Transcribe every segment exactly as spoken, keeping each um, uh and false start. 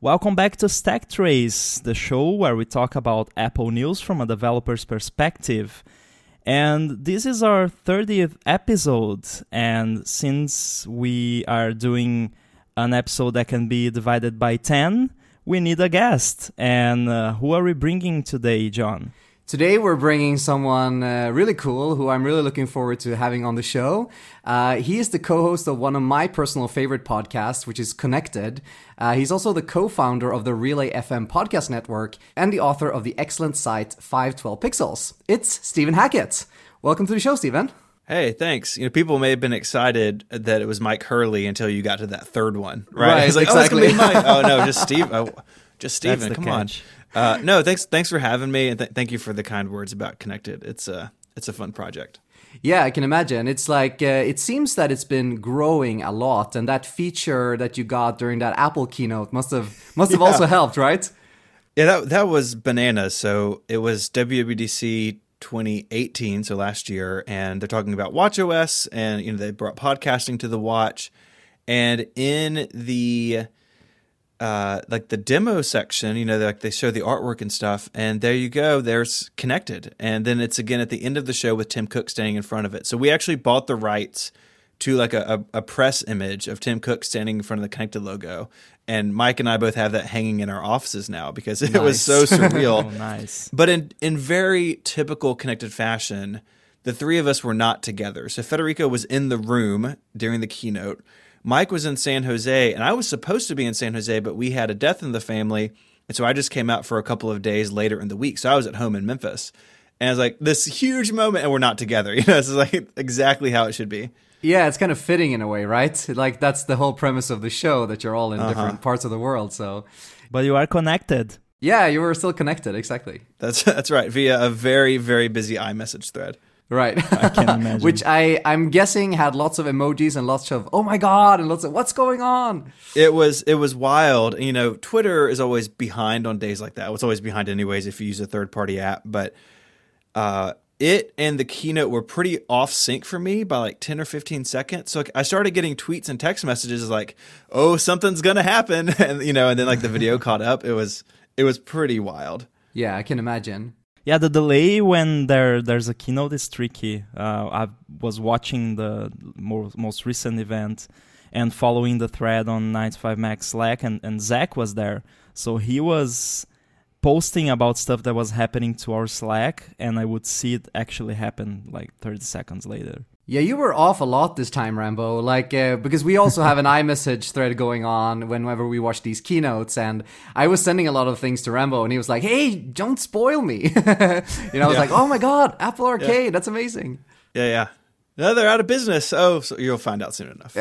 Welcome back to Stack Trace, the show where we talk about Apple news from a developer's perspective. And this is our thirtieth episode, and since we are doing an episode that can be divided by ten, we need a guest. And uh, who are we bringing today, John? Today we're bringing someone uh, really cool who I'm really looking forward to having on the show. Uh, he is the co-host of one of my personal favorite podcasts, which is Connected. Uh, he's also the co-founder of the Relay F M podcast network and the author of the excellent site five twelve Pixels. It's Stephen Hackett. Welcome to the show, Stephen. Hey, thanks. You know, people may have been excited that it was Mike Hurley until you got to that third one, right? Right, It's like, exactly. oh, it's gonna be Mike. Oh no, just Steve. Oh, just Stephen. the Come catch. on. Uh, no, thanks. Thanks for having me, and th- thank you for the kind words about Connected. It's a it's a fun project. Yeah, I can imagine. It's like, uh, it seems that it's been growing a lot, and that feature that you got during that Apple keynote must have must have Yeah. also helped, right? Yeah, that that was bananas. So it was W W D C twenty eighteen, so last year, and they're talking about watchOS, and you know they brought podcasting to the watch, and in the Uh, like the demo section, you know, like they show the artwork and stuff, and there you go, there's Connected. And then it's again at the end of the show with Tim Cook standing in front of it. So we actually bought the rights to like a, a, a press image of Tim Cook standing in front of the Connected logo. And Mike and I both have that hanging in our offices now because it Nice. was so surreal. Oh, nice. But in, in very typical Connected fashion, the three of us were not together. So Federico was in the room during the keynote. Mike was in San Jose, and I was supposed to be in San Jose, but we had a death in the family, and so I just came out for a couple of days later in the week. So I was at home in Memphis, and I was like, this huge moment, and we're not together. You know, it's like exactly how it should be. Yeah, it's kind of fitting in a way, right? Like, that's the whole premise of the show, that you're all in Uh-huh. different parts of the world, so... But you are connected. Yeah, you were still connected, exactly. That's that's right, via a very, very busy iMessage thread. Right. I can imagine. Which I, I'm guessing had lots of emojis and lots of, oh my god, and lots of, what's going on? It was it was wild. You know, Twitter is always behind on days like that. It's always behind anyways if you use a third-party app. But uh, it and the keynote were pretty off sync for me by like ten or fifteen seconds. So I started getting tweets and text messages like, oh, something's going to happen. And, you know, and then like the video caught up. It was it was pretty wild. Yeah, I can imagine. Yeah, the delay when there there's a keynote is tricky. Uh, I was watching the more, most recent event and following the thread on nine to five Mac Slack, and, and Zach was there. So he was posting about stuff that was happening to our Slack, and I would see it actually happen like thirty seconds later. Yeah, you were off a lot this time, Rambo. Like, uh, because we also have an iMessage thread going on whenever we watch these keynotes, and I was sending a lot of things to Rambo, and he was like, "Hey, don't spoil me." You know, I was Yeah. like, "Oh my god, Apple Arcade, that's amazing." Yeah, yeah. No, they're out of business. Oh, so you'll find out soon enough.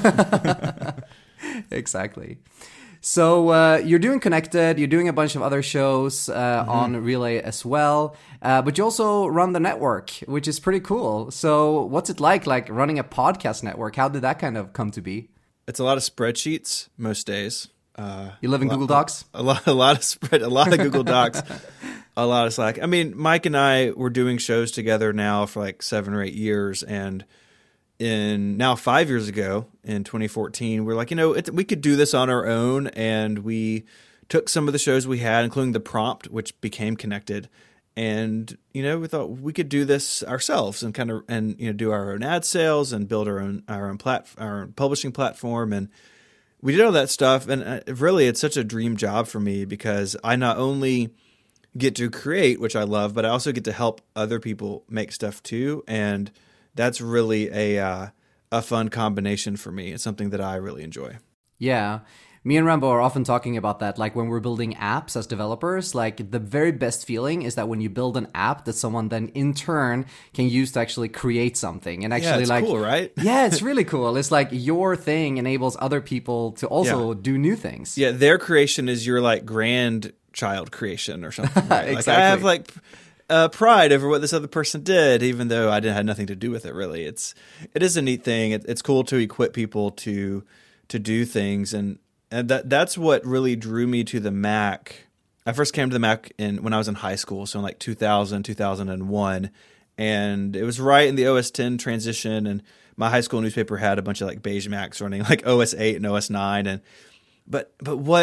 Exactly. So uh, you're doing Connected, you're doing a bunch of other shows uh, Mm-hmm. on Relay as well, uh, but you also run the network, which is pretty cool. So what's it like, like running a podcast network? How did that kind of come to be? It's a lot of spreadsheets most days. Uh, You live in a lot- Google Docs? A lot, a lot of spread, a lot of Google Docs, a lot of Slack. I mean, Mike and I were doing shows together now for like seven or eight years, and in now five years ago in twenty fourteen, we're like, you know, it, we could do this on our own, and we took some of the shows we had, including The Prompt, which became Connected, and you know, we thought we could do this ourselves and kind of and you know do our own ad sales and build our own our own plat our own publishing platform, and we did all that stuff. And uh, really, it's such a dream job for me because I not only get to create, which I love, but I also get to help other people make stuff too, and that's really a uh, a fun combination for me. It's something that I really enjoy. Yeah. Me and Rambo are often talking about that, like when we're building apps as developers, like the very best feeling is that when you build an app that someone then in turn can use to actually create something and actually Yeah, it's like, cool, right? Yeah, it's really cool. It's like your thing enables other people to also Yeah. do new things. Yeah, their creation is your like grandchild creation or something. Right? Like Exactly. I have like uh, pride over what this other person did, even though I didn't had nothing to do with it. Really, it's it is a neat thing. It, it's cool to equip people to to do things, and and that that's what really drew me to the Mac. I first came to the Mac in when I was in high school, so in like two thousand, two thousand one, and it was right in the O S ten transition. And my high school newspaper had a bunch of like beige Macs running like O S eight and O S nine, and but but what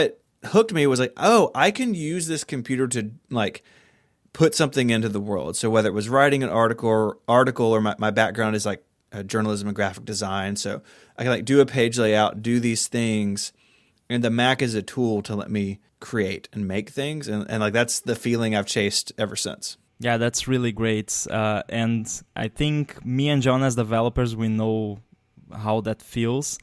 hooked me was like, oh, I can use this computer to like put something into the world. So whether it was writing an article or article or my, my background is like uh, journalism and graphic design. So I can like do a page layout, do these things. And the Mac is a tool to let me create and make things. And, and like, that's the feeling I've chased ever since. Yeah, that's really great. Uh, and I think me and John as developers, we know how that feels.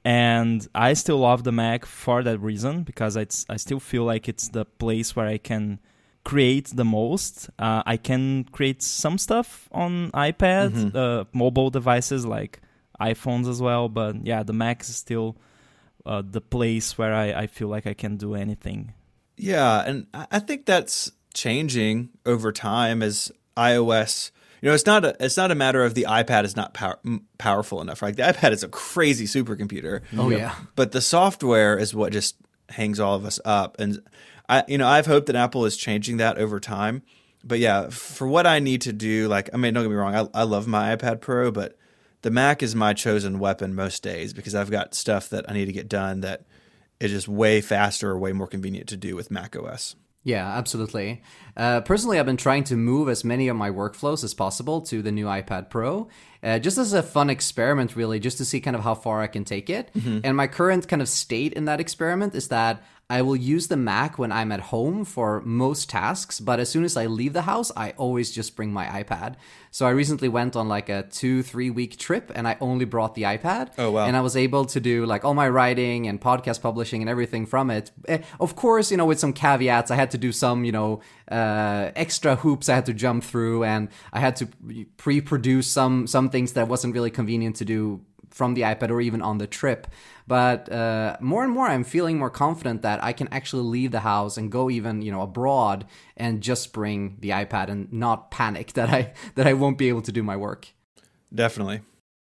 And I still love the Mac for that reason, because it's, I still feel like it's the place where I can create the most. Uh, I can create some stuff on iPad, mm-hmm. uh, mobile devices like iPhones as well. But yeah, the Mac is still uh, the place where I, I feel like I can do anything. Yeah, and I think that's changing over time as iOS. You know, it's not a it's not a matter of the iPad is not power, powerful enough, right? The iPad is a crazy supercomputer. Oh yeah, but the software is what just hangs all of us up. And I, you know, I've hoped that Apple is changing that over time. But yeah, for what I need to do, like, I mean, don't get me wrong, I, I love my iPad Pro, but the Mac is my chosen weapon most days because I've got stuff that I need to get done that is just way faster or way more convenient to do with macOS. Yeah, absolutely. Uh, personally, I've been trying to move as many of my workflows as possible to the new iPad Pro, uh, just as a fun experiment, really, just to see kind of how far I can take it. Mm-hmm. And my current kind of state in that experiment is that I will use the Mac when I'm at home for most tasks, but as soon as I leave the house, I always just bring my iPad. So I recently went on like a two, three week trip and I only brought the iPad. Oh, wow. And I was able to do like all my writing and podcast publishing and everything from it. Of course, you know, with some caveats, I had to do some, you know, uh, extra hoops I had to jump through, and I had to pre-produce some, some things that wasn't really convenient to do from the iPad or even on the trip. But uh, more and more, I'm feeling more confident that I can actually leave the house and go even, you know, abroad and just bring the iPad and not panic that I that I won't be able to do my work. Definitely.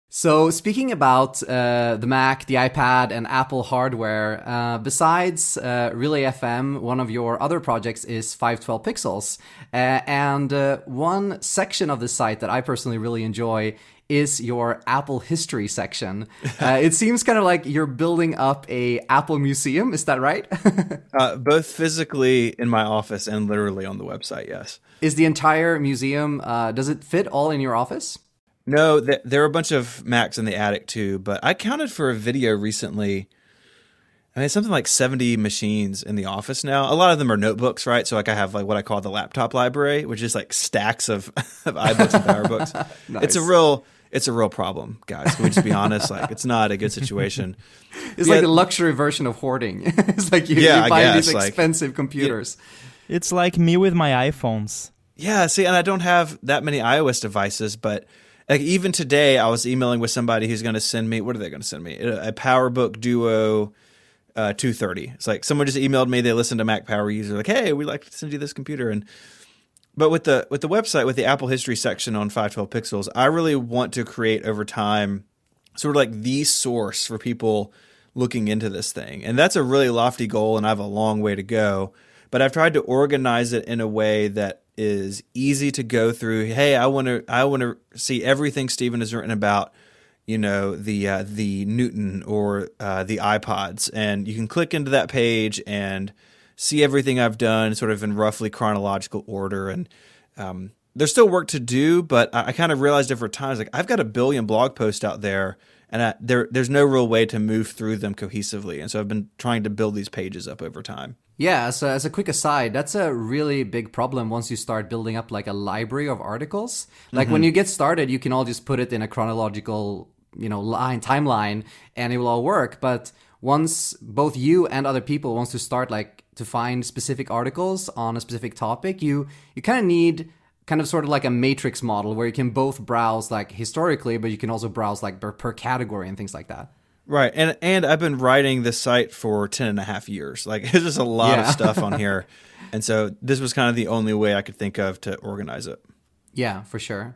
So speaking about uh, the Mac, the iPad, and Apple hardware, uh, besides uh, Relay F M, one of your other projects is five twelve Pixels. Uh, and uh, one section of the site that I personally really enjoy is your Apple history section. Uh, it seems kind of like you're building up a Apple museum. Is that right? uh, both physically in my office and literally on the website, yes. Is the entire museum, uh, does it fit all in your office? No, th- there are a bunch of Macs in the attic too, but I counted for a video recently. I mean, something like seventy machines in the office now. A lot of them are notebooks, right? So like I have like what I call the laptop library, which is like stacks of, of iBooks and PowerBooks. Nice. It's a real... It's a real problem, guys. Can we just be honest? Like, it's not a good situation. It's we like had, a luxury version of hoarding. It's like you, yeah, you buy guess, these like, expensive computers. Yeah. It's like me with my iPhones. Yeah, see, and I don't have that many iOS devices, but like even today, I was emailing with somebody who's going to send me, what are they going to send me? A, a PowerBook Duo uh, two thirty. It's like someone just emailed me, they listened to Mac Power User, like, hey, we'd like to send you this computer. And But with the with the website, with the Apple history section on five twelve Pixels, I really want to create over time sort of like the source for people looking into this thing. And that's a really lofty goal, and I have a long way to go. But I've tried to organize it in a way that is easy to go through. Hey, I want to I want to see everything Stephen has written about, you know, the uh, the Newton or uh, the iPods, and you can click into that page and see everything I've done sort of in roughly chronological order. And um, there's still work to do, but I, I kind of realized over time, like I've got a billion blog posts out there, and I, there there's no real way to move through them cohesively. And so I've been trying to build these pages up over time. Yeah, so as a quick aside, that's a really big problem once you start building up like a library of articles. Like mm-hmm. when you get started, you can all just put it in a chronological, you know, line timeline, and it will all work. But once both you and other people wants to start like to find specific articles on a specific topic, you you kind of need kind of sort of like a matrix model where you can both browse like historically, but you can also browse like per, per category and things like that. Right. And and I've been writing this site for ten and a half years. Like there's just a lot yeah. of stuff on here. And so this was kind of the only way I could think of to organize it. Yeah, for sure.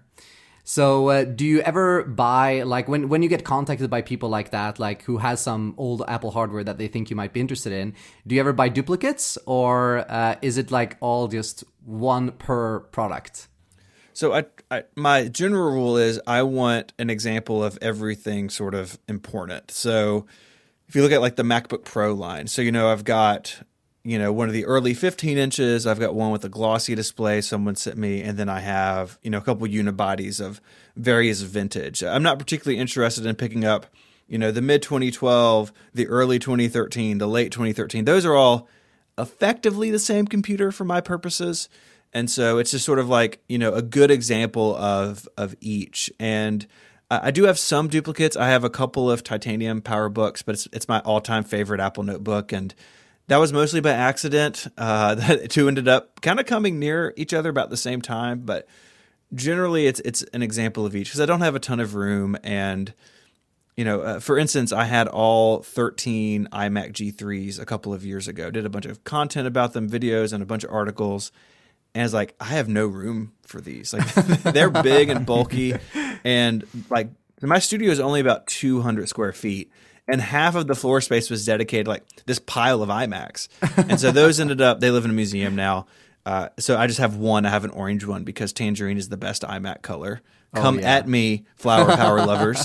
So uh, do you ever buy, like when, when you get contacted by people like that, like who has some old Apple hardware that they think you might be interested in, do you ever buy duplicates, or uh, is it like all just one per product? So I, I, my general rule is I want an example of everything sort of important. So if you look at like the MacBook Pro line, so, you know, I've got you know, one of the early fifteen inches. I've got one with a glossy display someone sent me, and then I have, you know, a couple unibodies of various vintage. I'm not particularly interested in picking up, you know, the mid twenty twelve, the early twenty thirteen, the late twenty thirteen. Those are all effectively the same computer for my purposes. And so it's just sort of like, you know, a good example of of each. And I do have some duplicates. I have a couple of Titanium PowerBooks, but it's it's my all-time favorite Apple notebook. And that was mostly by accident. Uh, the two ended up kind of coming near each other about the same time. But generally, it's it's an example of each because I don't have a ton of room. And, you know, uh, for instance, I had all thirteen iMac G threes a couple of years ago. Did a bunch of content about them, videos, and a bunch of articles. And it's like, I have no room for these. Like, they're big and bulky. And like, my studio is only about two hundred square feet. And half of the floor space was dedicated like this pile of iMacs. And so those ended up, they live in a museum now. Uh, so I just have one. I have an orange one because tangerine is the best iMac color. Come oh, yeah. at me, flower power lovers.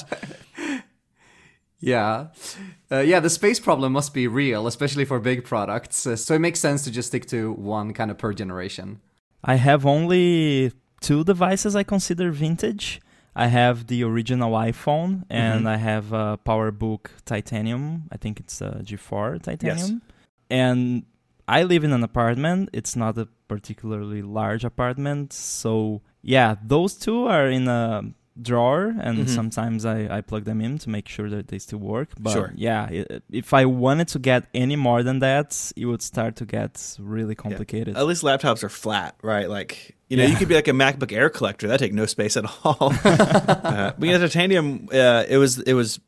Yeah. Uh, yeah, the space problem must be real, especially for big products. Uh, so it makes sense to just stick to one kind of per generation. I have only two devices I consider vintage. I have the original iPhone, and mm-hmm. I have a PowerBook Titanium. I think it's a G four Titanium. Yes. And I live in an apartment. It's not a particularly large apartment. So, yeah, those two are in a drawer, and mm-hmm. sometimes I, I plug them in to make sure that they still work. But sure. yeah, it, if I wanted to get any more than that, it would start to get really complicated. Yeah. At least laptops are flat, right? Like, you know, yeah. you could be like a MacBook Air collector. That take no space at all. uh, but yeah, Titanium, uh, it was it was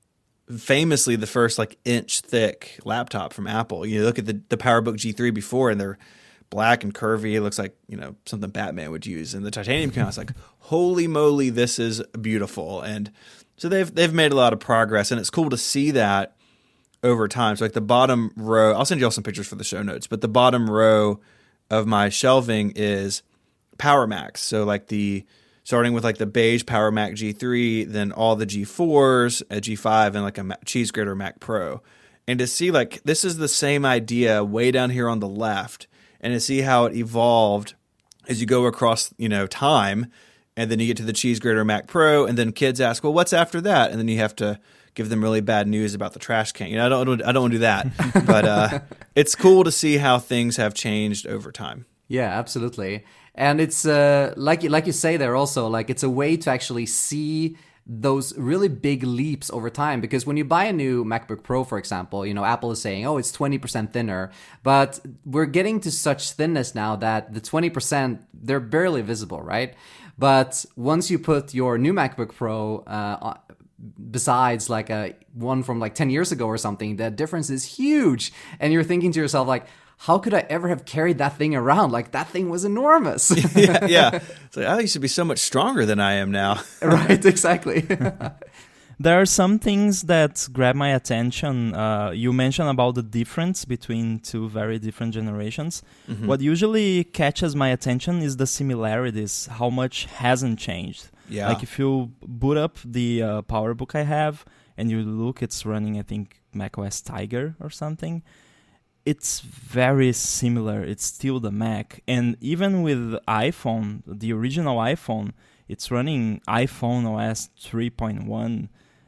famously the first like inch thick laptop from Apple. You look at the, the PowerBook G three before, and they're black and curvy. It looks like, you know, something Batman would use. And the Titanium came out, it's like, holy moly, this is beautiful. And so they've they've made a lot of progress, and it's cool to see that over time. So like the bottom row, I'll send you all some pictures for the show notes, but the bottom row of my shelving is Power Macs. So like the starting with like the beige Power Mac G three, then all the G fours, a G five, and like a cheese grater Mac Pro. And to see like this is the same idea way down here on the left, and to see how it evolved as you go across, you know, time, and then you get to the cheese grater Mac Pro, and then kids ask, well, what's after that? And then you have to give them really bad news about the trash can. You know, I don't, I don't want to do that, but uh, it's cool to see how things have changed over time. Yeah, absolutely. And it's uh, like like you say there also, like it's a way to actually see those really big leaps over time, because when you buy a new MacBook Pro, for example, you know, Apple is saying, oh, it's twenty percent thinner, but we're getting to such thinness now that the twenty percent, they're barely visible, right? But once you put your new MacBook Pro uh, besides like a one from like ten years ago or something, the difference is huge. And you're thinking to yourself like, how could I ever have carried that thing around? Like, that thing was enormous. yeah, yeah. It's like, I used to be so much stronger than I am now. Right, exactly. There are some things that grab my attention. Uh, you mentioned about the difference between two very different generations. Mm-hmm. What usually catches my attention is the similarities, how much hasn't changed. Yeah. Like if you boot up the uh, PowerBook I have and you look, it's running, I think, macOS Tiger or something. It's very similar. It's still the Mac. And even with iPhone, the original iPhone, it's running iPhone O S three point one.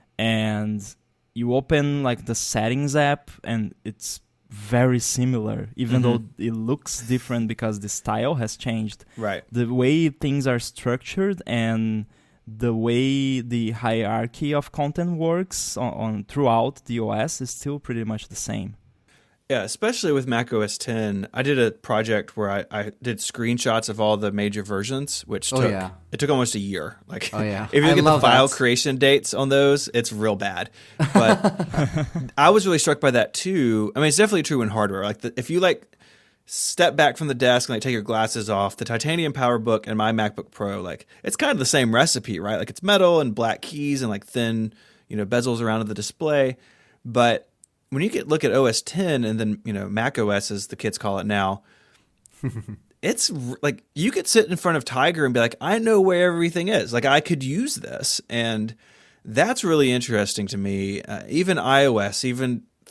And you open like the settings app and it's very similar, even mm-hmm. though it looks different because the style has changed. Right. The way things are structured and the way the hierarchy of content works on, on throughout the O S is still pretty much the same. Yeah, especially with Mac O S ten. I did a project where I, I did screenshots of all the major versions, which took, oh, yeah. it took almost a year. Like, oh, yeah. if you I look at the file that. creation dates on those, it's real bad. But I was really struck by that too. I mean, it's definitely true in hardware. Like, the, if you like step back from the desk and like take your glasses off, the Titanium PowerBook and my MacBook Pro, like it's kind of the same recipe, right? Like it's metal and black keys and like thin, you know, bezels around the display, but when you get look at O S ten and then, you know, Mac O S as the kids call it now, it's like you could sit in front of Tiger and be like, I know where everything is. Like I could use this. And that's really interesting to me. Uh, even iOS, even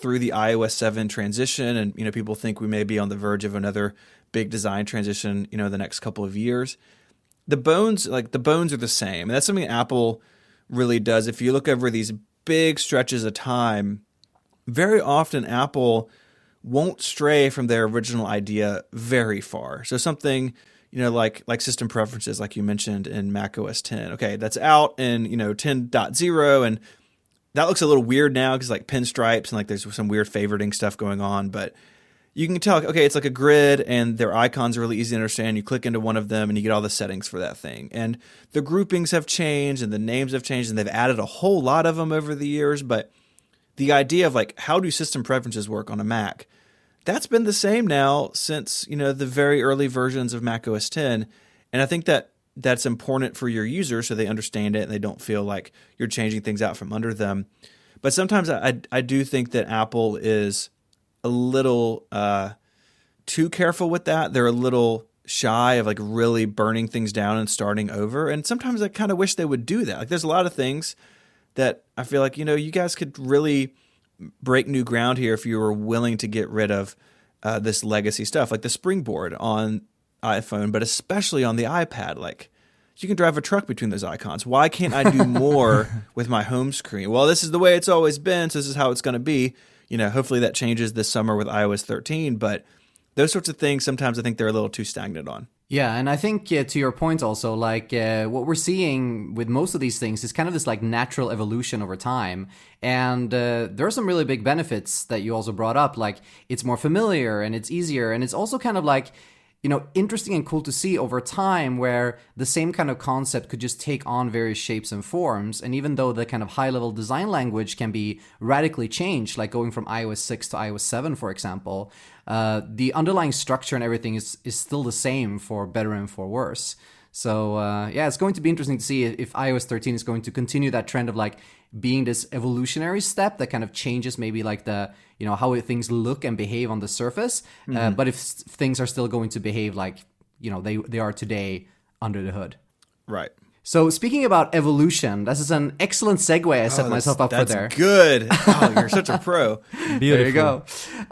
through the iOS seven transition, and you know, people think we may be on the verge of another big design transition, you know, the next couple of years. The bones, like the bones are the same. And that's something Apple really does. If you look over these big stretches of time, very often Apple won't stray from their original idea very far. So something, you know, like like system preferences, like you mentioned in macOS ten. Okay, that's out in, you know, ten point oh, and that looks a little weird now because like pinstripes and like there's some weird favoriting stuff going on, but you can tell, okay, it's like a grid and their icons are really easy to understand. You click into one of them and you get all the settings for that thing. And the groupings have changed and the names have changed and they've added a whole lot of them over the years. But the idea of like, how do system preferences work on a Mac? That's been the same now since, you know, the very early versions of macOS ten. And I think that that's important for your users so they understand it and they don't feel like you're changing things out from under them. But sometimes I, I do think that Apple is a little uh, too careful with that. They're a little shy of like really burning things down and starting over. And sometimes I kind of wish they would do that. Like there's a lot of things that I feel like, you know, you guys could really break new ground here if you were willing to get rid of uh, this legacy stuff, like the Springboard on iPhone, but especially on the iPad. Like you can drive a truck between those icons. Why can't I do more with my home screen? Well, this is the way it's always been, so this is how it's going to be. You know, hopefully that changes this summer with iOS thirteen, but those sorts of things, sometimes I think they're a little too stagnant on. Yeah, and I think uh, to your point also, like uh, what we're seeing with most of these things is kind of this like natural evolution over time. And uh, there are some really big benefits that you also brought up, like it's more familiar and it's easier. And it's also kind of like, you know, interesting and cool to see over time where the same kind of concept could just take on various shapes and forms. And even though the kind of high-level design language can be radically changed, like going from iOS six to iOS seven, for example, uh, the underlying structure and everything is, is still the same for better and for worse. So, uh, yeah, it's going to be interesting to see if iOS thirteen is going to continue that trend of like being this evolutionary step that kind of changes maybe like the, you know, how things look and behave on the surface. Mm-hmm. Uh, but if s- things are still going to behave like, you know, they, they are today under the hood. Right. So speaking about evolution, this is an excellent segue I set oh, myself up for there. That's good. Oh, you're such a pro. Beautiful. There you go.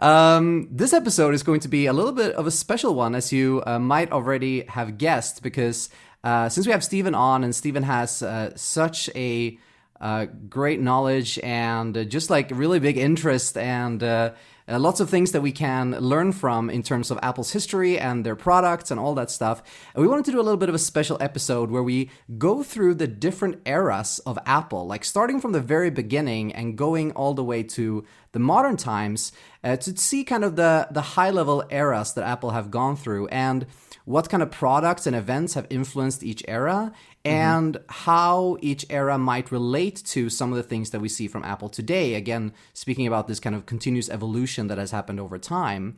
Um, this episode is going to be a little bit of a special one, as you uh, might already have guessed, because uh, since we have Stephen on, and Stephen has uh, such a uh, great knowledge and uh, just like really big interest and uh, Uh, lots of things that we can learn from in terms of Apple's history and their products and all that stuff. And we wanted to do a little bit of a special episode where we go through the different eras of Apple, like starting from the very beginning and going all the way to the modern times, uh, to see kind of the, the high-level eras that Apple have gone through and what kind of products and events have influenced each era, and mm-hmm. how each era might relate to some of the things that we see from Apple today. Again, speaking about this kind of continuous evolution that has happened over time.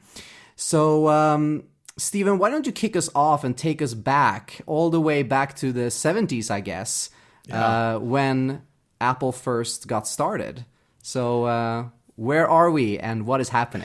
So, um, Stephen, why don't you kick us off and take us back, all the way back to the seventies, I guess, yeah. uh, when Apple first got started. So, uh, where are we and what is happening?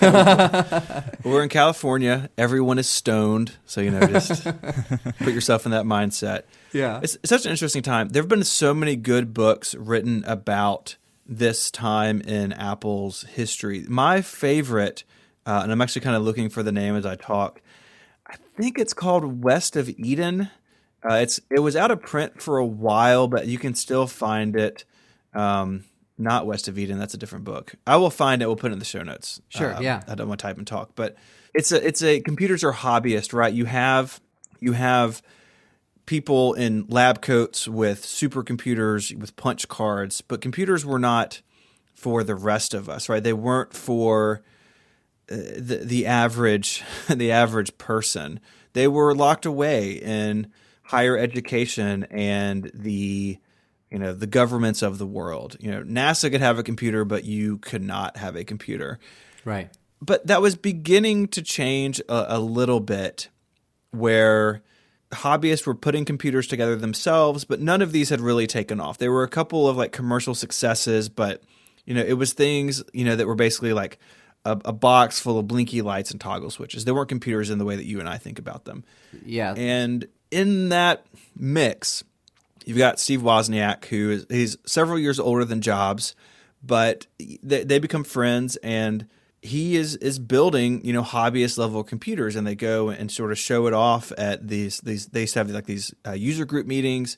We're in California. Everyone is stoned. So, you know, just put yourself in that mindset. Yeah. It's, it's such an interesting time. There have been so many good books written about this time in Apple's history. My favorite, uh, and I'm actually kind of looking for the name as I talk, I think it's called West of Eden. Uh, it's It was out of print for a while, but you can still find it. Um Not West of Eden. That's a different book. I will find it. We'll put it in the show notes. Sure. Uh, yeah. I don't want to type and talk, but it's a, it's a, computers are hobbyist, right? You have, you have people in lab coats with supercomputers, with punch cards, but computers were not for the rest of us, right? They weren't for uh, the, the average, the average person. They were locked away in higher education and the, you know, the governments of the world. You know, NASA could have a computer, but you could not have a computer. Right. But that was beginning to change a, a little bit, where hobbyists were putting computers together themselves, but none of these had really taken off. There were a couple of like commercial successes, but, you know, it was things, you know, that were basically like a, a box full of blinky lights and toggle switches. They weren't computers in the way that you and I think about them. Yeah. And in that mix, you've got Steve Wozniak, who is he's several years older than Jobs, but they, they become friends, and he is is building, you know, hobbyist level computers, and they go and sort of show it off at these these they used to have like these uh, user group meetings,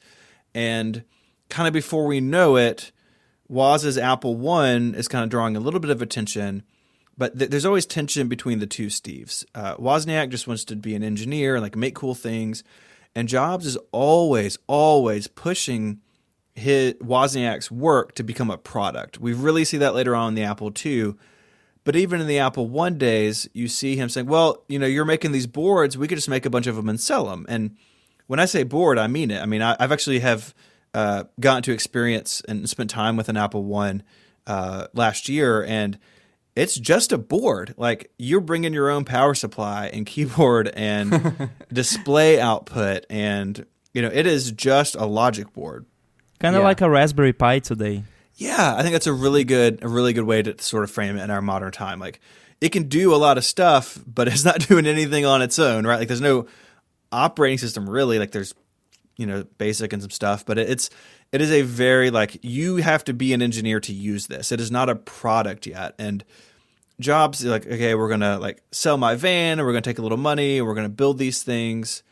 and kind of before we know it, Woz's Apple One is kind of drawing a little bit of attention, but th- there's always tension between the two Steves. Uh, Wozniak just wants to be an engineer and like make cool things, and Jobs is always always pushing his Wozniak's work to become a product. We really see that later on in the Apple Two. But even in the Apple One days, you see him saying, well, you know, you're making these boards. We could just make a bunch of them and sell them. And when I say board, I mean it. I mean, I, I've actually have uh, gotten to experience and spent time with an Apple One uh, last year, and it's just a board. Like, you're bringing your own power supply and keyboard and display output, and, you know, it is just a logic board. Kind of Yeah. like a Raspberry Pi today. Yeah, I think that's a really good, a really good way to sort of frame it in our modern time. Like, it can do a lot of stuff, but it's not doing anything on its own, right? Like, there's no operating system really. Like, there's, you know, BASIC and some stuff, but it, it's, it is a very, like, you have to be an engineer to use this. It is not a product yet. And Jobs, like, okay, we're gonna like sell my van, and we're gonna take a little money, and we're gonna build these things.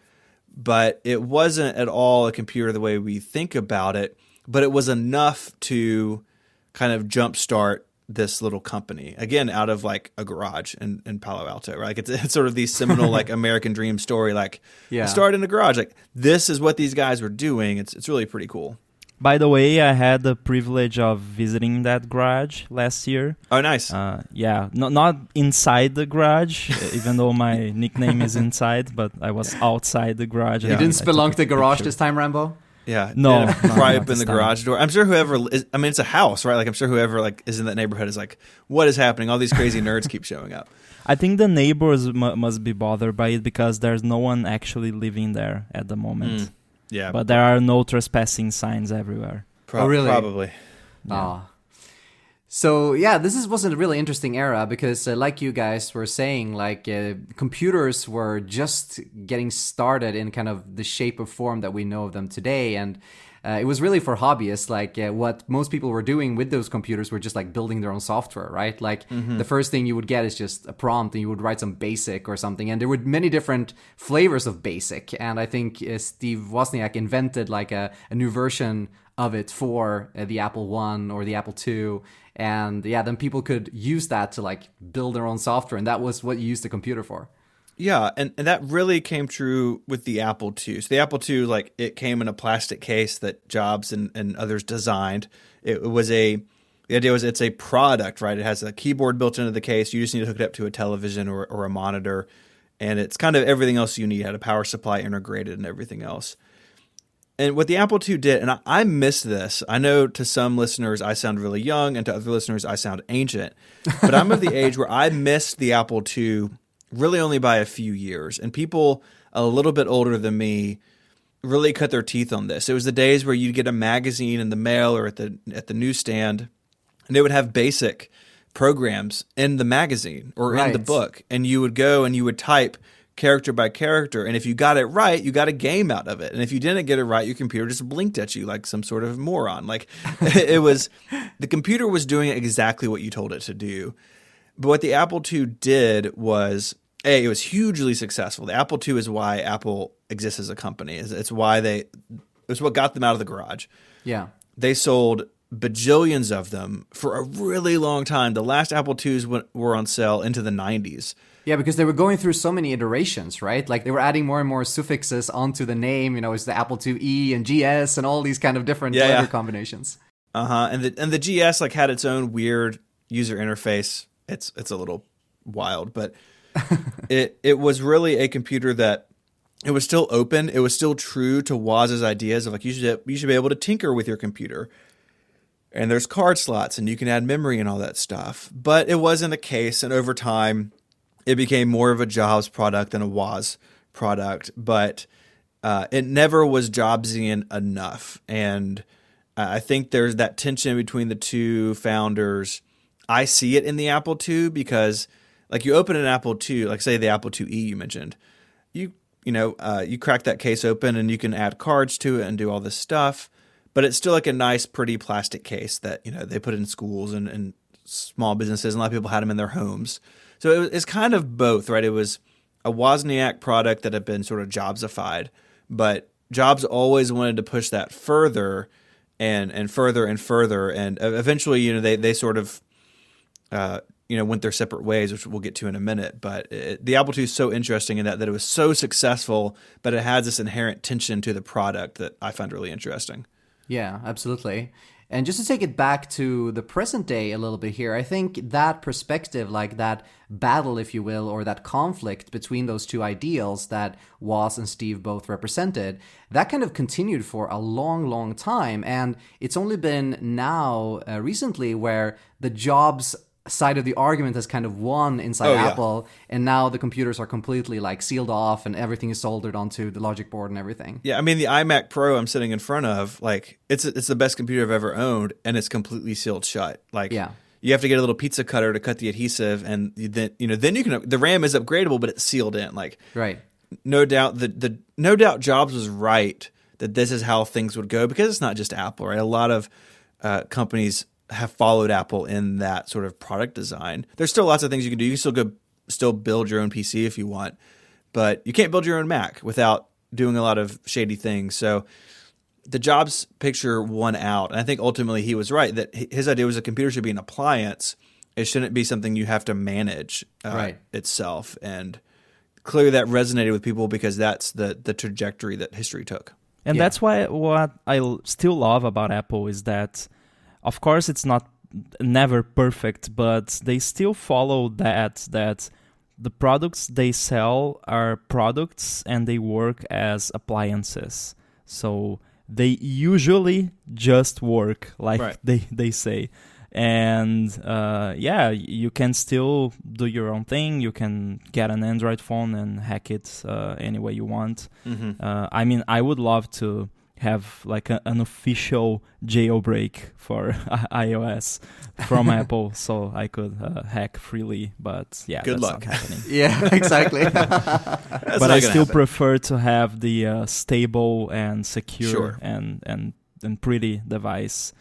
But it wasn't at all a computer the way we think about it. But it was enough to kind of jumpstart this little company, again, out of like a garage in, in Palo Alto, right? Like, it's, it's sort of the seminal like American dream story. Like, Yeah. start in a garage. Like, this is what these guys were doing. It's it's really pretty cool. By the way, I had the privilege of visiting that garage last year. Oh, nice. Uh, yeah, not not inside the garage, even though my nickname is inside, but I was outside the garage. You Yeah. didn't I took spelunk a the garage picture. this time, Rambo? Yeah. No, Yeah, no, right not up in this the time. garage door. I'm sure whoever is, I mean, it's a house, right? Like, I'm sure whoever like is in that neighborhood is like, what is happening? All these crazy nerds keep showing up. I think the neighbors mu must be bothered by it because there's no one actually living there at the moment. Mm. Yeah. But there are no trespassing signs everywhere. Pro- Oh, really? Probably. Yeah. Ah. So yeah, this is, was a really interesting era because, uh, like you guys were saying, like uh, computers were just getting started in kind of the shape or form that we know of them today, and uh, it was really for hobbyists. Like uh, what most people were doing with those computers were just like building their own software, right? Like the first thing you would get is just a prompt, and you would write some BASIC or something, and there were many different flavors of BASIC. And I think uh, Steve Wozniak invented like a, a new version of it for uh, the Apple One or the Apple Two. And yeah, then people could use that to like build their own software, and that was what you used the computer for. Yeah, and, and that really came true with the Apple Two. So the Apple Two, like, it came in a plastic case that Jobs and, and others designed. It, it was a the idea was it's a product, right? It has a keyboard built into the case. You just need to hook it up to a television or, or a monitor, and it's kind of everything else you need. It had a power supply integrated and everything else. And what the Apple Two did, and I, I miss this. I know to some listeners I sound really young, and to other listeners I sound ancient. But I'm of the age where I missed the Apple Two really only by a few years. And people a little bit older than me really cut their teeth on this. It was the days where you'd get a magazine in the mail or at the at the newsstand, and they would have BASIC programs in the magazine or in the Right. book. And you would go and you would type character by character, and if you got it right, you got a game out of it. And if you didn't get it right, your computer just blinked at you like some sort of moron. Like, it was, the computer was doing exactly what you told it to do. But what the Apple Two did was, A, it was hugely successful. The Apple Two is why Apple exists as a company. It's it's why they, it's what got them out of the garage. Yeah. They sold bajillions of them for a really long time. The last Apple Twos went, were on sale into the nineties. Yeah, because they were going through so many iterations, right? Like they were adding more and more suffixes onto the name. You know, it's the Apple two E and G S and all these kind of different Yeah, letter yeah. combinations. Uh huh. And the and the G S like had its own weird user interface. It's it's a little wild, but it it was really a computer that it was still open. It was still true to Woz's ideas of like you should you should be able to tinker with your computer. And there's card slots and you can add memory and all that stuff. But it wasn't a case, and over time it became more of a Jobs product than a Woz product. But uh, it never was Jobsian enough. And I think there's that tension between the two founders. I see it in the Apple Two because, like, you open an Apple Two, like say the Apple two E you mentioned, you you know uh, you crack that case open and you can add cards to it and do all this stuff. but it's still like a nice, pretty plastic case that, you know, they put in schools and, and small businesses, and a lot of people had them in their homes. So it was, it's kind of both, right? It was a Wozniak product that had been sort of Jobsified, but Jobs always wanted to push that further and and further and further, and eventually, you know, they they sort of, uh, you know, went their separate ways, which we'll get to in a minute. But it, the Apple two is so interesting in that that it was so successful, but it has this inherent tension to the product that I find really interesting. Yeah, absolutely. And just to take it back to the present day a little bit here, I think that perspective, like that battle, if you will, or that conflict between those two ideals that Woz and Steve both represented, that kind of continued for a long, long time. And it's only been now uh, recently where the Jobs side of the argument has kind of won inside oh, yeah. Apple, and now the computers are completely like sealed off and everything is soldered onto the logic board and everything. Yeah, I mean the iMac Pro I'm sitting in front of, like it's it's the best computer I've ever owned, and it's completely sealed shut. Like yeah. you have to get a little pizza cutter to cut the adhesive, and then you know then you can the RAM is upgradable, but it's sealed in. Like right, no doubt the the no doubt Jobs was right that this is how things would go, because it's not just Apple, right? A lot of uh, companies have followed Apple in that sort of product design. There's still lots of things you can do. You can still go still build your own P C if you want, but you can't build your own Mac without doing a lot of shady things. So the Jobs picture won out. And I think ultimately he was right that his idea was a computer should be an appliance. It shouldn't be something you have to manage uh, right. itself. And clearly that resonated with people because that's the, the trajectory that history took. And yeah. that's why what I l- still love about Apple is that, of course, it's not never perfect, but they still follow that, that the products they sell are products and they work as appliances. So they usually just work, like right. they, they say. And uh, yeah, you can still do your own thing. You can get an Android phone and hack it uh, any way you want. Mm-hmm. Uh, I mean, I would love to have like a, an official jailbreak for iOS from Apple, so I could uh, hack freely. But yeah, good that's luck. not happening. Yeah, exactly. But I still happen. prefer to have the uh, stable and secure sure. and, and and pretty device.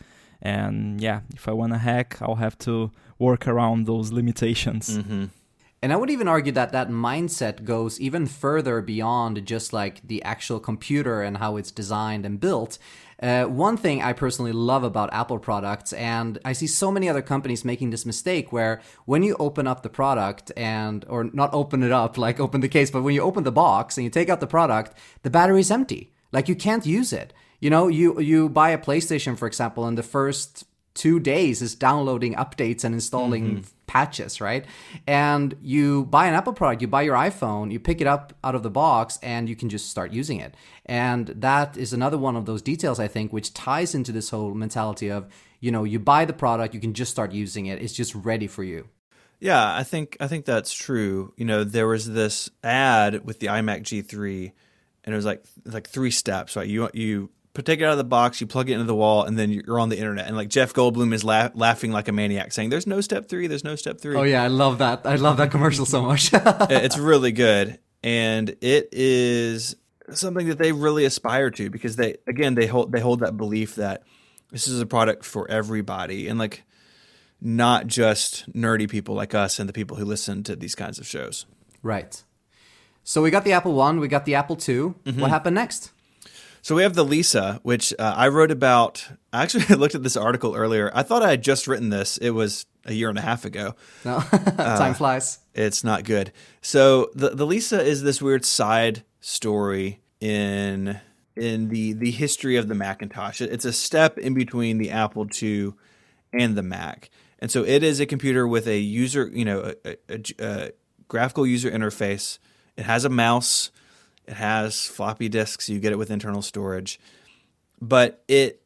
And yeah, if I want to hack, I'll have to work around those limitations. Mm-hmm. And I would even argue that that mindset goes even further beyond just like the actual computer and how it's designed and built. Uh, one thing I personally love about Apple products, and I see so many other companies making this mistake, where when you open up the product and, or not open it up, like open the case, but when you open the box and you take out the product, the battery is empty. Like you can't use it. You know, you, you buy a PlayStation, for example, and the first two days is downloading updates and installing mm-hmm. patches, right? And you buy an Apple product, you buy your iPhone, you pick it up out of the box, and you can just start using it. And that is another one of those details, I think, which ties into this whole mentality of, you know, you buy the product, you can just start using it. It's just ready for you. Yeah, I think I think that's true. You know, there was this ad with the iMac G three, and it was like like three steps, right? You you take it out of the box, you plug it into the wall, and then you're on the internet. And like Jeff Goldblum is la- laughing like a maniac, saying, "There's no step three. There's no step three." Oh yeah, I love that. I love that commercial so much. It's really good, and it is something that they really aspire to, because they again they hold they hold that belief that this is a product for everybody, and like not just nerdy people like us and the people who listen to these kinds of shows. Right. So we got the Apple One, we got the Apple Two. Mm-hmm. What happened next? So we have the Lisa, which uh, I wrote about. I actually looked at this article earlier. I thought I had just written this. It was a year and a half ago. No, time uh, flies. It's not good. So the the Lisa is this weird side story in in the the history of the Macintosh. It's a step in between the Apple two and the Mac, and so it is a computer with a user, you know, a, a, a graphical user interface. It has a mouse. It has floppy disks. You get it with internal storage. But it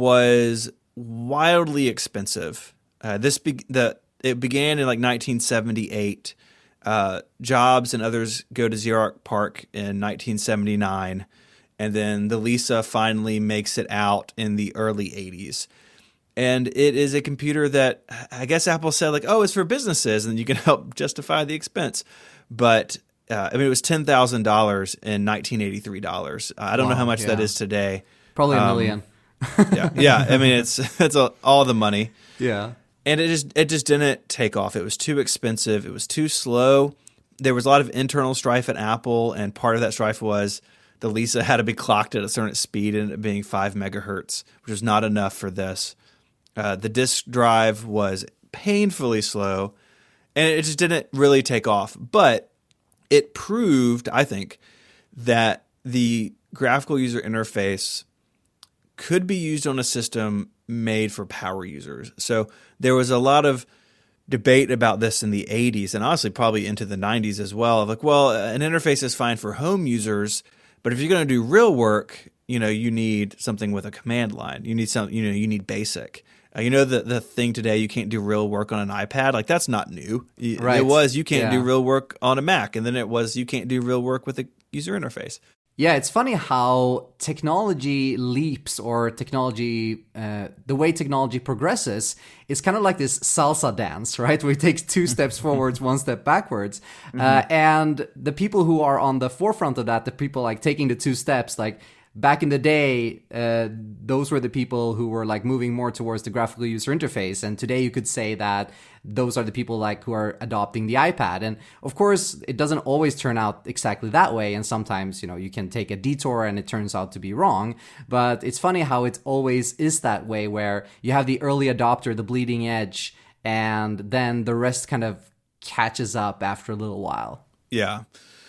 was wildly expensive. Uh, this be- the It began in like nineteen seventy-eight. Uh, Jobs and others go to Xerox PARC in nineteen seventy-nine. And then the Lisa finally makes it out in the early eighties. And it is a computer that I guess Apple said like, oh, it's for businesses and you can help justify the expense. But Uh, I mean, it was ten thousand dollars in nineteen eighty-three dollars. Uh, I don't wow, know how much yeah. that is today. Probably a um, million. yeah, yeah. I mean, it's it's a, all the money. Yeah. And it just it just didn't take off. It was too expensive. It was too slow. There was a lot of internal strife at Apple, and part of that strife was the Lisa had to be clocked at a certain speed, and it being five megahertz, which was not enough for this. Uh, the disk drive was painfully slow, and it just didn't really take off. But it proved, I think, that the graphical user interface could be used on a system made for power users. So there was a lot of debate about this in the eighties, and honestly probably into the nineties as well. Like, well, an interface is fine for home users, but if you're going to do real work, you know, you need something with a command line. You need some, you know, you need BASIC. Uh, you know, the the thing today, you can't do real work on an iPad. Like, that's not new. Right. It was you can't yeah. do real work on a Mac, and then it was you can't do real work with a user interface. Yeah, it's funny how technology leaps or technology, uh, the way technology progresses is kind of like this salsa dance, right? Where it takes two steps forwards, one step backwards. Mm-hmm. Uh, and the people who are on the forefront of that, the people like taking the two steps, like back in the day, uh, those were the people who were like moving more towards the graphical user interface. And today you could say that those are the people like who are adopting the iPad. And of course, it doesn't always turn out exactly that way. And sometimes, you know, you can take a detour and it turns out to be wrong. But it's funny how it always is that way, where you have the early adopter, the bleeding edge, and then the rest kind of catches up after a little while. Yeah.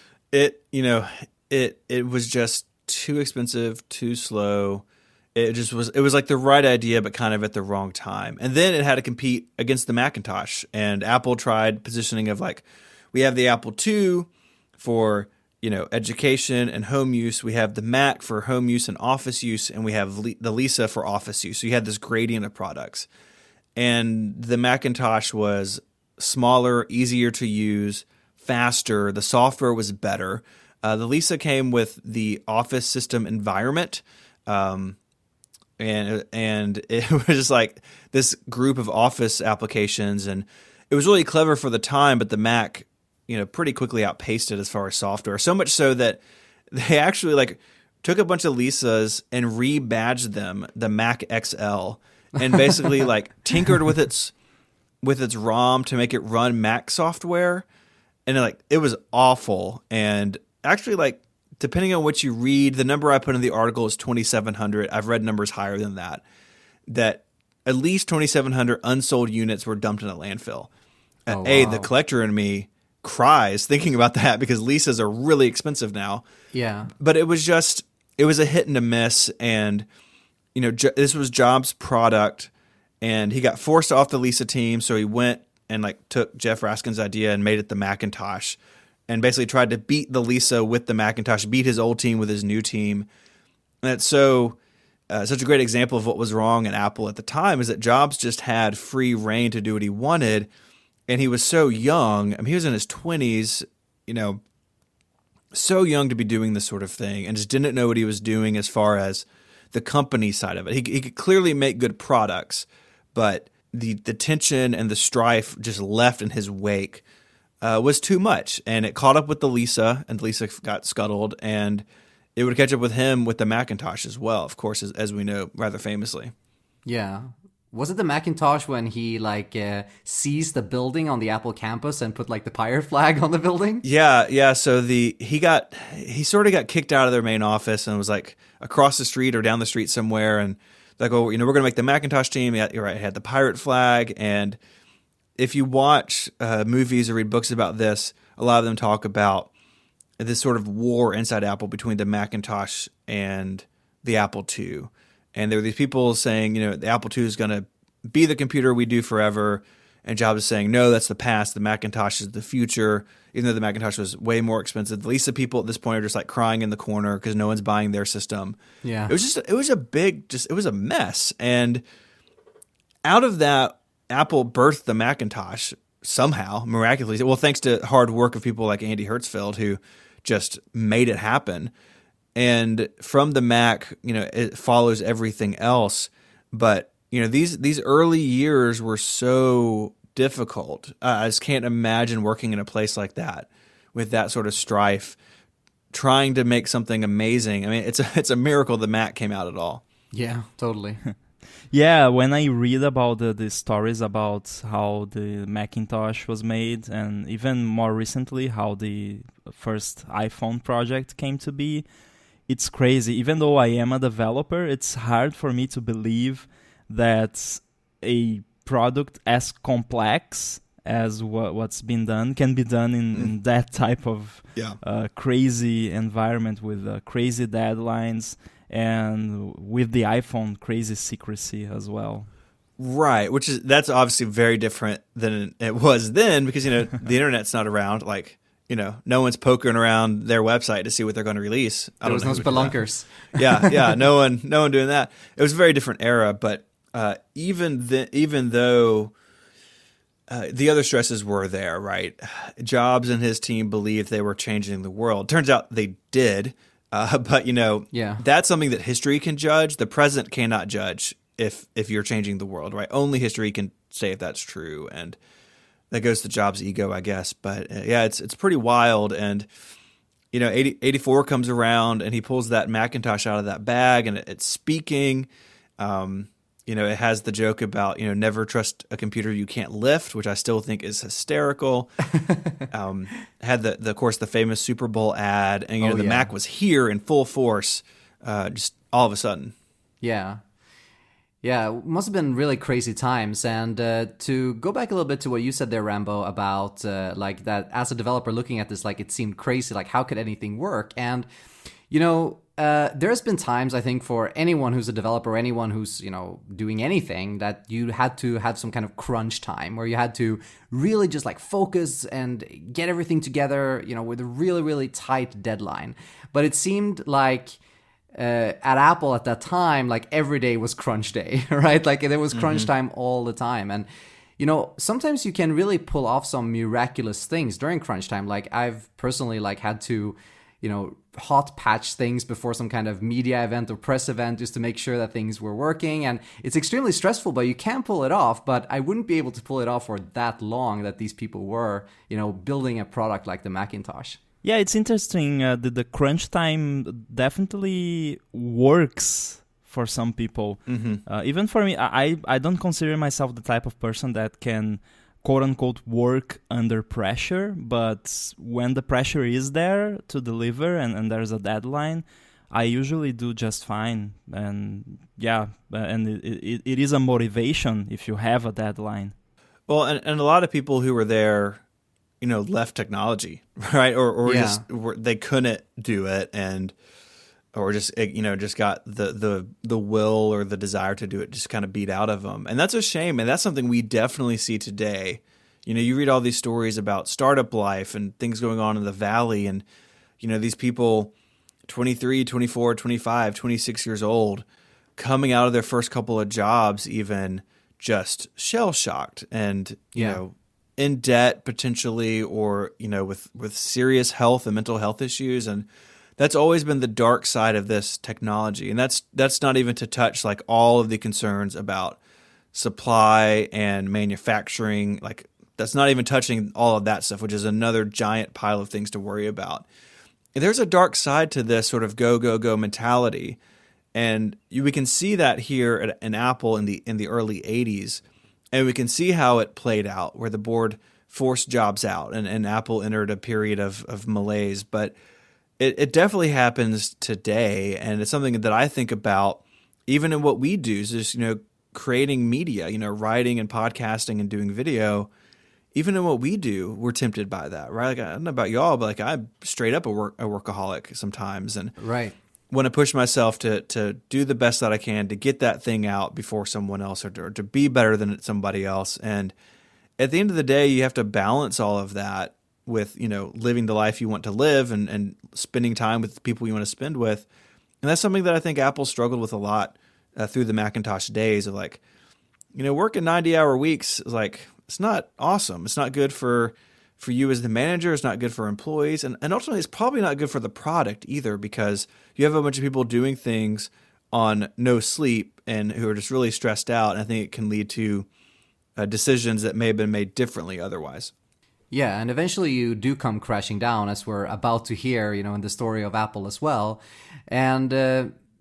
It, you know, it it was just too expensive, too slow. It just was, it was like the right idea, but kind of at the wrong time. And then it had to compete against the Macintosh, and Apple tried positioning of like, we have the Apple two for, you know, education and home use. We have the Mac for home use and office use, and we have the Lisa for office use. So you had this gradient of products, and the Macintosh was smaller, easier to use, faster. The software was better. Uh, the Lisa came with the Office system environment, um, and and it was just like this group of Office applications, and it was really clever for the time. But the Mac, you know, pretty quickly outpaced it as far as software. So much so that they actually like took a bunch of Lisas and rebadged them the Mac X L, and basically like tinkered with its with its ROM to make it run Mac software, and like it was awful. And actually, like, depending on what you read, the number I put in the article is twenty-seven hundred. I've read numbers higher than that. That at least twenty-seven hundred unsold units were dumped in a landfill. Oh, wow. A, the collector in me cries thinking about that, because Lisas are really expensive now. Yeah. But it was just, it was a hit and a miss. And, you know, jo- this was Jobs' product, and he got forced off the Lisa team. So he went and like took Jeff Raskin's idea and made it the Macintosh, and basically tried to beat the Lisa with the Macintosh, beat his old team with his new team. And that's so uh, such a great example of what was wrong at Apple at the time, is that Jobs just had free reign to do what he wanted, and he was so young. I mean, he was in his twenties, you know, so young to be doing this sort of thing, and just didn't know what he was doing as far as the company side of it. He, he could clearly make good products, but the, the tension and the strife just left in his wake Uh, was too much, and it caught up with the Lisa, and the Lisa got scuttled, and it would catch up with him with the Macintosh as well, of course, as, as we know rather famously. Yeah. Was it the Macintosh when he like uh, seized the building on the Apple campus and put like the pirate flag on the building? Yeah, yeah. So the he got he sort of got kicked out of their main office and was like across the street or down the street somewhere, and like, oh, you know, we're gonna make the Macintosh team. Yeah, you're right. It had the pirate flag. And if you watch uh, movies or read books about this, a lot of them talk about this sort of war inside Apple between the Macintosh and the Apple two. And there were these people saying, you know, the Apple two is going to be the computer we do forever. And Jobs is saying, no, that's the past. The Macintosh is the future, even though the Macintosh was way more expensive. The Lisa people at this point are just like crying in the corner because no one's buying their system. Yeah. It was just, it was a big, just, it was a mess. And out of that, Apple birthed the Macintosh somehow, miraculously. Well, thanks to hard work of people like Andy Hertzfeld, who just made it happen. And from the Mac, you know, it follows everything else. But, you know, these these early years were so difficult. Uh, I just can't imagine working in a place like that with that sort of strife, trying to make something amazing. I mean, it's a, it's a miracle the Mac came out at all. Yeah, totally. Yeah, when I read about the, the stories about how the Macintosh was made, and even more recently how the first iPhone project came to be, it's crazy. Even though I am a developer, it's hard for me to believe that a product as complex as what, what's been done can be done in, mm. in that type of yeah. uh, crazy environment with uh, crazy deadlines, and with the iPhone, crazy secrecy as well. Right, which is that's obviously very different than it was then, because, you know, the internet's not around. Like, you know, no one's poking around their website to see what they're going to release. I there was no spelunkers. yeah, yeah, no one, no one doing that. It was a very different era, but uh, even the, even though uh, the other stresses were there, right? Jobs and his team believed they were changing the world. Turns out they did. Uh, but, you know, yeah. that's something that history can judge. The present cannot judge if if you're changing the world, right? Only history can say if that's true. And that goes to Jobs' ego, I guess. But, uh, yeah, it's it's pretty wild. And, you know, eighty, eighty-four comes around, and he pulls that Macintosh out of that bag, and it, it's speaking. Um, you know, it has the joke about, you know, never trust a computer you can't lift, which I still think is hysterical. um, had the, the, of course, the famous Super Bowl ad, and, you know, oh, the yeah. Mac was here in full force, uh, just all of a sudden. Yeah. Yeah, it must have been really crazy times. And uh, to go back a little bit to what you said there, Rambo, about uh, like that as a developer looking at this, like it seemed crazy, like how could anything work? And, you know, Uh, there's been times, I think, for anyone who's a developer, or anyone who's, you know, doing anything, that you had to have some kind of crunch time where you had to really just like focus and get everything together, you know, with a really, really tight deadline. But it seemed like uh, at Apple at that time, like every day was crunch day, right? Like there was crunch mm-hmm. time all the time. And, you know, sometimes you can really pull off some miraculous things during crunch time. Like I've personally like had to, you know, hot patch things before some kind of media event or press event just to make sure that things were working. And it's extremely stressful, but you can pull it off. But I wouldn't be able to pull it off for that long that these people were, you know, building a product like the Macintosh. Yeah, it's interesting. Uh, the, the crunch time definitely works for some people. Mm-hmm. Uh, even for me, I, I don't consider myself the type of person that can quote-unquote work under pressure, but when the pressure is there to deliver and, and there's a deadline, I usually do just fine. And yeah, and it, it, it is a motivation if you have a deadline. Well, and, and a lot of people who were there, you know, left technology, right? Or or yeah. just were, they couldn't do it, and or just, you know, just got the, the, the will or the desire to do it just kind of beat out of them. And that's a shame. And that's something we definitely see today. You know, you read all these stories about startup life and things going on in the Valley. And, you know, these people, twenty-three, twenty-four, twenty-five, twenty-six years old, coming out of their first couple of jobs, even just shell shocked and, you yeah. know, in debt potentially, or, you know, with, with serious health and mental health issues. And that's always been the dark side of this technology. And that's that's not even to touch like all of the concerns about supply and manufacturing. Like that's not even touching all of that stuff, which is another giant pile of things to worry about. There's a dark side to this sort of go, go, go mentality. And you, we can see that here at, in Apple in the in the early eighties. And we can see how it played out, where the board forced jobs out and, and Apple entered a period of, of malaise. But It, it definitely happens today, and it's something that I think about even in what we do, is just, you know, creating media, you know, writing and podcasting and doing video. Even in what we do, we're tempted by that, right? Like, I don't know about y'all, but like I'm straight up a, work, a workaholic sometimes, and right. want to push myself to to do the best that I can to get that thing out before someone else, or to, or to be better than somebody else. And at the end of the day, you have to balance all of that with, you know, living the life you want to live and, and spending time with the people you want to spend with. And that's something that I think Apple struggled with a lot uh, through the Macintosh days of like, you know, working ninety hour weeks is like, it's not awesome. It's not good for, for you as the manager. It's not good for employees. And, and ultimately, it's probably not good for the product either, because you have a bunch of people doing things on no sleep and who are just really stressed out. And I think it can lead to uh, decisions that may have been made differently otherwise. Yeah, and eventually you do come crashing down, as we're about to hear, you know, in the story of Apple as well. And uh,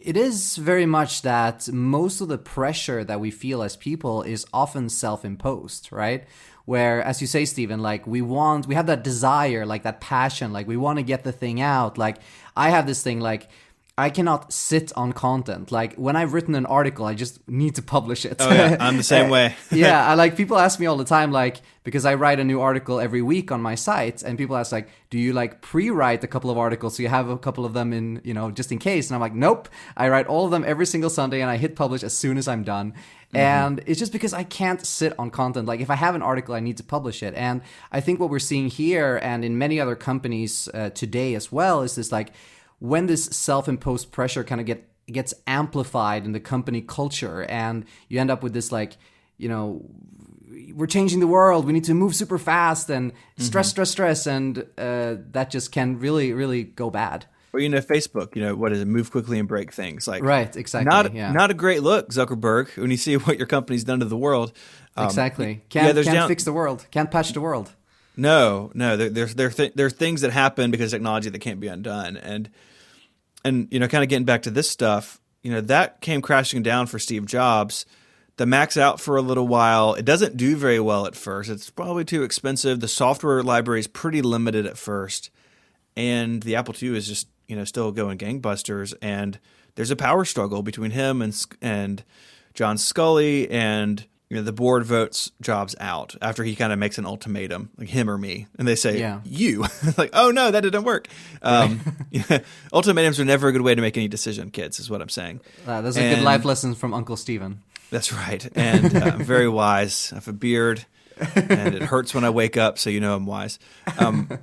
it is very much that most of the pressure that we feel as people is often self-imposed, right? Where, as you say, Stephen, like we want, we have that desire, like that passion, like we want to get the thing out. Like I have this thing, like I cannot sit on content. Like when I've written an article, I just need to publish it. Oh yeah, I'm the same way. Yeah, I, like people ask me all the time, like because I write a new article every week on my site, and people ask like, do you like pre-write a couple of articles so you have a couple of them in, you know, just in case? And I'm like, nope, I write all of them every single Sunday, and I hit publish as soon as I'm done. Mm-hmm. And it's just because I can't sit on content. Like if I have an article, I need to publish it. And I think what we're seeing here and in many other companies uh, today as well is this like, when this self-imposed pressure kind of get gets amplified in the company culture, and you end up with this like, you know, we're changing the world, we need to move super fast, and stress, mm-hmm. stress, stress, and uh, that just can really, really go bad. Or, you know, Facebook, you know, what is it? Move quickly and break things. Like, right, exactly. Not, yeah. not a great look, Zuckerberg, when you see what your company's done to the world. Um, exactly. Can't, yeah, can't down- fix the world. Can't patch the world. No, no. There, there's there th- there's things that happen because of technology that can't be undone, and and you know, kind of getting back to this stuff, you know, that came crashing down for Steve Jobs. The Mac's out for a little while. It doesn't do very well at first. It's probably too expensive. The software library is pretty limited at first, and the Apple two is just, you know, still going gangbusters. And there's a power struggle between him and and John Scully, and you know, the board votes Jobs out after he kind of makes an ultimatum, like him or me, and they say, yeah. you. Like, oh no, that didn't work. Um, yeah, ultimatums are never a good way to make any decision, kids, is what I'm saying. Uh, those are and, good life lessons from Uncle Stephen. That's right. And uh, I'm very wise. I have a beard, and it hurts when I wake up, so you know I'm wise. Um,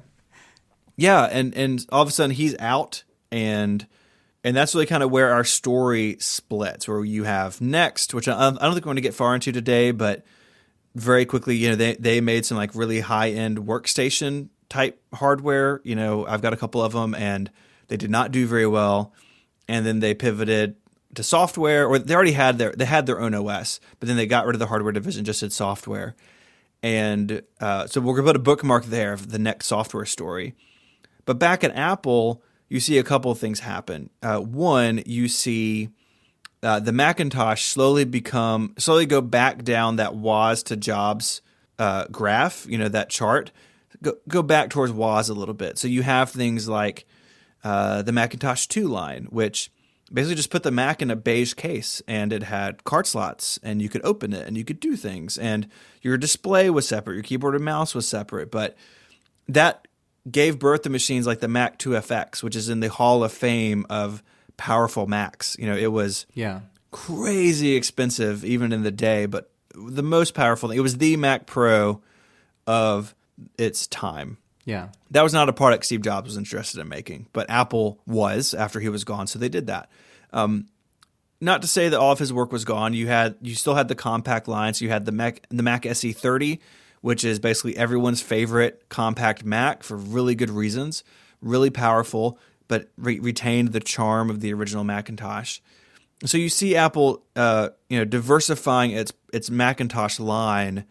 yeah, and, and all of a sudden he's out, and And that's really kind of where our story splits, where you have Next, which I, I don't think we're going to get far into today, but very quickly, you know, they, they made some like really high-end workstation type hardware. You know, I've got a couple of them, and they did not do very well. And then they pivoted to software, or they already had their, they had their own O S, but then they got rid of the hardware division, just did software. And uh, so we're going to put a bookmark there of the Next software story. But back at Apple, you see a couple of things happen. Uh, one, you see uh, the Macintosh slowly become, slowly go back down that Woz to Jobs uh, graph, you know, that chart. Go, go back towards Woz a little bit. So you have things like uh, the Macintosh two line, which basically just put the Mac in a beige case, and it had card slots, and you could open it, and you could do things. And your display was separate, your keyboard and mouse was separate, but that gave birth to machines like the Mac two F X, which is in the Hall of Fame of powerful Macs. You know, it was yeah. crazy expensive even in the day, but the most powerful thing. It was the Mac Pro of its time. Yeah. That was not a product Steve Jobs was interested in making, but Apple was after he was gone, so they did that. Um, not to say that all of his work was gone. You had you still had the compact lines. You had the Mac the Mac S E thirty, which is basically everyone's favorite compact Mac for really good reasons, really powerful, but re- retained the charm of the original Macintosh. So you see Apple, uh, you know, diversifying its its Macintosh line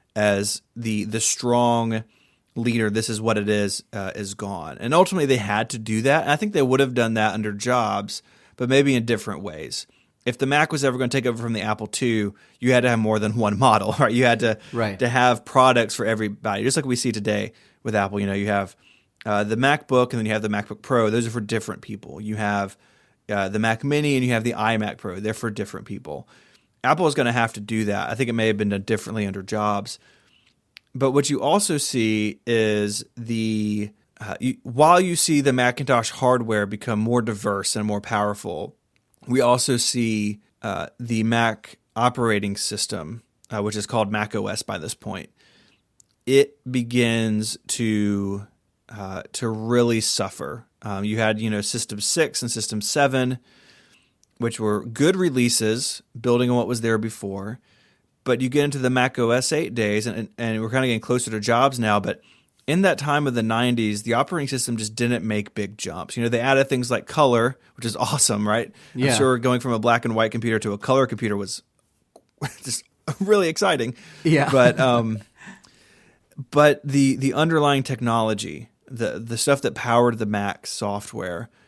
as the the strong leader. This is what it is, uh, is gone, and ultimately they had to do that. And I think they would have done that under Jobs, but maybe in different ways. If the Mac was ever going to take over from the Apple two, you had to have more than one model, right? You had to right. to have products for everybody, just like we see today with Apple. You know, you have uh, the MacBook, and then you have the MacBook Pro. Those are for different people. You have uh, the Mac Mini, and you have the iMac Pro. They're for different people. Apple is going to have to do that. I think it may have been done differently under Jobs. But what you also see is the uh, you, while you see the Macintosh hardware become more diverse and more powerful, we also see uh, the Mac operating system, uh, which is called Mac O S by this point. It begins to uh, to really suffer. Um, you had, you know, System six and System seven, which were good releases, building on what was there before. But you get into the Mac O S eight days, and, and we're kind of getting closer to Jobs now, but in that time of the nineties, the operating system just didn't make big jumps. You know, they added things like color, which is awesome, right? Yeah. I'm sure going from a black and white computer to a color computer was just really exciting. Yeah. But um, but the the underlying technology, the the stuff that powered the Mac software,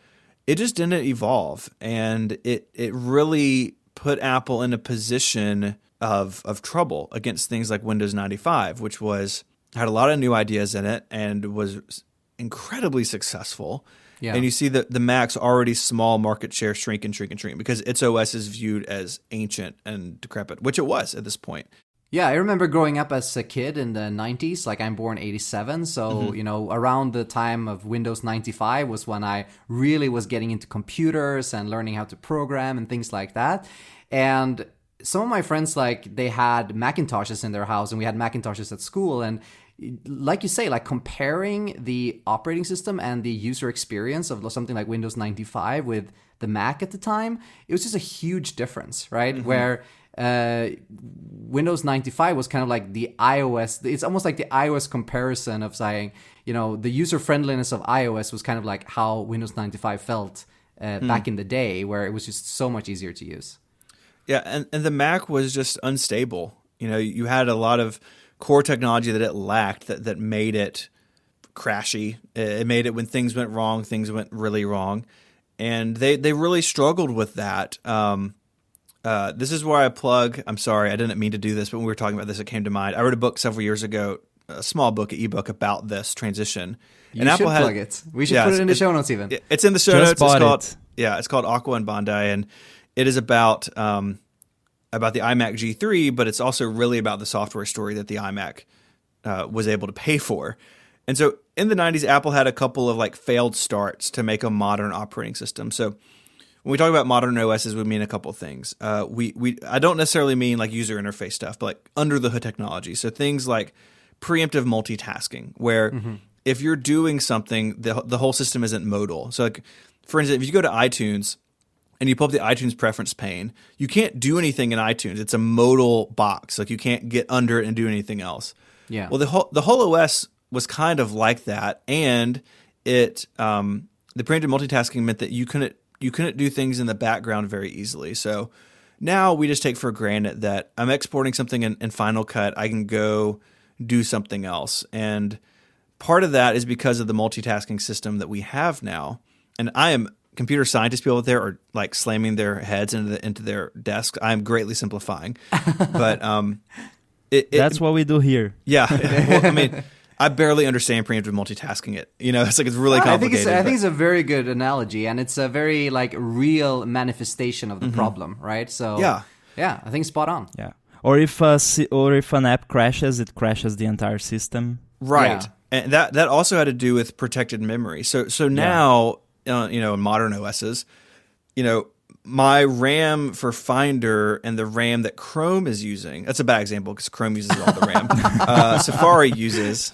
it just didn't evolve. And it it really put Apple in a position of of trouble against things like Windows ninety-five, which was had a lot of new ideas in it and was incredibly successful. Yeah. And you see the, the Mac's already small market share shrink and shrink and shrink because its O S is viewed as ancient and decrepit, which it was at this point. Yeah, I remember growing up as a kid in the nineties, like I'm born eighty-seven. So, mm-hmm. you know, around the time of Windows ninety-five was when I really was getting into computers and learning how to program and things like that. And some of my friends, like, they had Macintoshes in their house and we had Macintoshes at school. And like you say, like comparing the operating system and the user experience of something like Windows ninety-five with the Mac at the time, it was just a huge difference, right? Mm-hmm. Where uh, Windows ninety-five was kind of like the iOS, it's almost like the iOS comparison of saying, you know, the user friendliness of iOS was kind of like how Windows ninety-five felt uh, mm. back in the day, where it was just so much easier to use. Yeah, and, and the Mac was just unstable. You know, you had a lot of core technology that it lacked that, that made it crashy. It made it when things went wrong, things went really wrong. And they, they really struggled with that. Um, uh, this is where I plug, I'm sorry, I didn't mean to do this, but when we were talking about this, it came to mind. I wrote a book several years ago, a small book, an ebook about this transition. You and should Apple had, plug it. We should yeah, put it in the it, show notes even. It's in the show Just notes. It's called, it. yeah, it's called Aqua and Bondi, and it is about um, about the iMac G three, but it's also really about the software story that the iMac uh, was able to pay for. And so in the nineties, Apple had a couple of like failed starts to make a modern operating system. So when we talk about modern O Ss, we mean a couple of things. Uh, we we I don't necessarily mean like user interface stuff, but like under the hood technology. So things like preemptive multitasking, where mm-hmm. if you're doing something, the the whole system isn't modal. So like, for instance, if you go to iTunes and you pull up the iTunes preference pane, you can't do anything in iTunes. It's a modal box. Like you can't get under it and do anything else. Yeah. Well, the whole the whole O S was kind of like that, and it um, the preemptive multitasking meant that you couldn't you couldn't do things in the background very easily. So now we just take for granted that I'm exporting something in, in Final Cut. I can go do something else, and part of that is because of the multitasking system that we have now. And I am computer scientist people out there are like slamming their heads into the, into their desks. I'm greatly simplifying, but um, it, it, that's what we do here. Yeah, well, I mean, I barely understand preemptive multitasking. It, you know, it's like it's really complicated. I think it's, I think it's a very good analogy, and it's a very like real manifestation of the mm-hmm. problem, right? So yeah, yeah, I think spot on. Yeah, or if a, or if an app crashes, it crashes the entire system. Right, yeah. And that that also had to do with protected memory. So so now. Yeah. Uh, you know, in modern O Ss, you know, my RAM for Finder and the RAM that Chrome is using, that's a bad example because Chrome uses all the RAM. uh, Safari uses,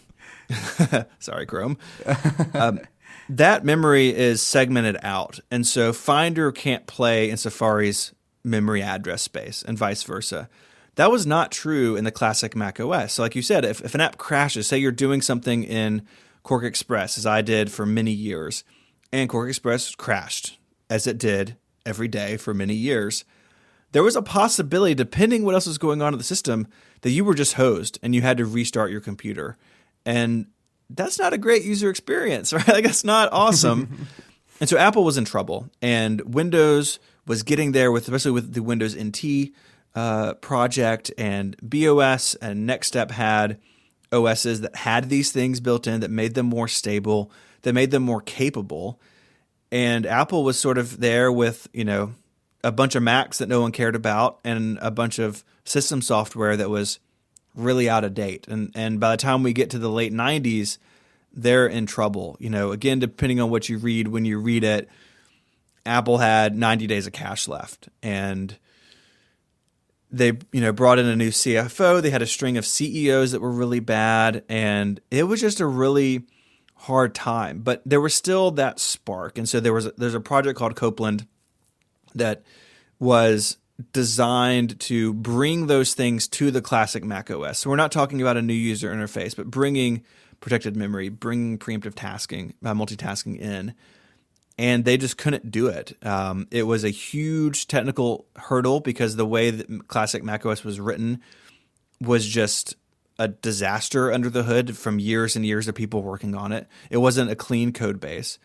sorry, Chrome, um, that memory is segmented out. And so Finder can't play in Safari's memory address space and vice versa. That was not true in the classic Mac O S. So like you said, if, if an app crashes, say you're doing something in Quark Express, as I did for many years, and Quark Express crashed, as it did every day for many years, there was a possibility, depending what else was going on in the system, that you were just hosed and you had to restart your computer. And that's not a great user experience, right? Like, that's not awesome. And so Apple was in trouble, and Windows was getting there, with especially with the Windows N T uh, project, and B O S and NextStep had O Ss that had these things built in that made them more stable, that made them more capable. And Apple was sort of there with, you know, a bunch of Macs that no one cared about and a bunch of system software that was really out of date. And and by the time we get to the late nineties, they're in trouble. You know, again, depending on what you read, when you read it, Apple had ninety days of cash left. And they, you know, brought in a new C F O. They had a string of C E Os that were really bad. And it was just a really hard time, but there was still that spark. And so there was a, there's a project called Copeland that was designed to bring those things to the classic Mac O S. So we're not talking about a new user interface, but bringing protected memory, bringing preemptive tasking, uh, multitasking in, and they just couldn't do it. Um, it was a huge technical hurdle because the way that classic Mac O S was written was just a disaster under the hood from years and years of people working on it. It wasn't a clean code base.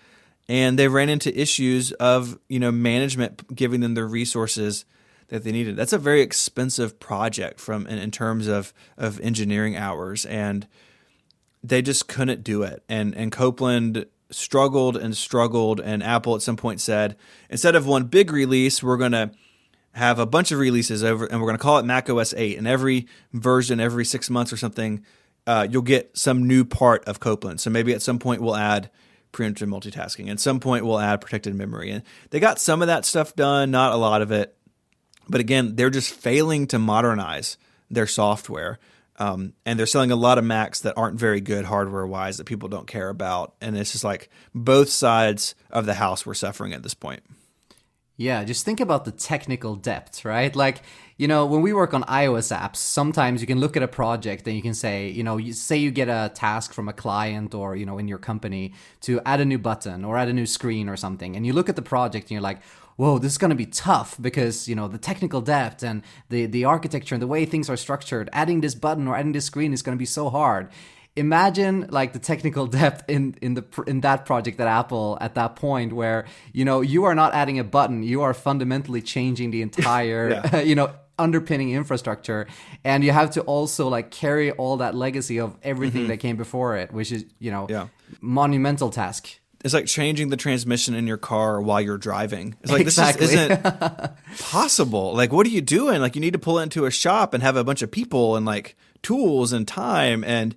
and they ran into issues of, you know, management giving them the resources that they needed. That's a very expensive project from in, in terms of, of engineering hours, and they just couldn't do it. And and Copeland struggled and struggled, and Apple at some point said, instead of one big release, we're going to have a bunch of releases over, and we're going to call it macOS eight. And every version, every six months or something, uh, you'll get some new part of Copeland. So maybe at some point we'll add preemptive multitasking. At some point we'll add protected memory. And they got some of that stuff done, not a lot of it. But again, they're just failing to modernize their software. Um, and they're selling a lot of Macs that aren't very good hardware-wise that people don't care about. And it's just like both sides of the house were suffering at this point. Yeah, just think about the technical depth, right? Like, you know, when we work on iOS apps, sometimes you can look at a project and you can say, you know, you say you get a task from a client or, you know, in your company to add a new button or add a new screen or something. And you look at the project and you're like, whoa, this is going to be tough because, you know, the technical depth and the, the architecture and the way things are structured, adding this button or adding this screen is going to be so hard. Imagine like the technical depth in, in the in that project at Apple at that point where, you know, you are not adding a button, you are fundamentally changing the entire, yeah. you know, underpinning infrastructure. And you have to also like carry all that legacy of everything mm-hmm. that came before it, which is, you know, yeah. monumental task. It's like changing the transmission in your car while you're driving. It's like, exactly. this just isn't possible. Like, what are you doing? Like, you need to pull into a shop and have a bunch of people and like tools and time. And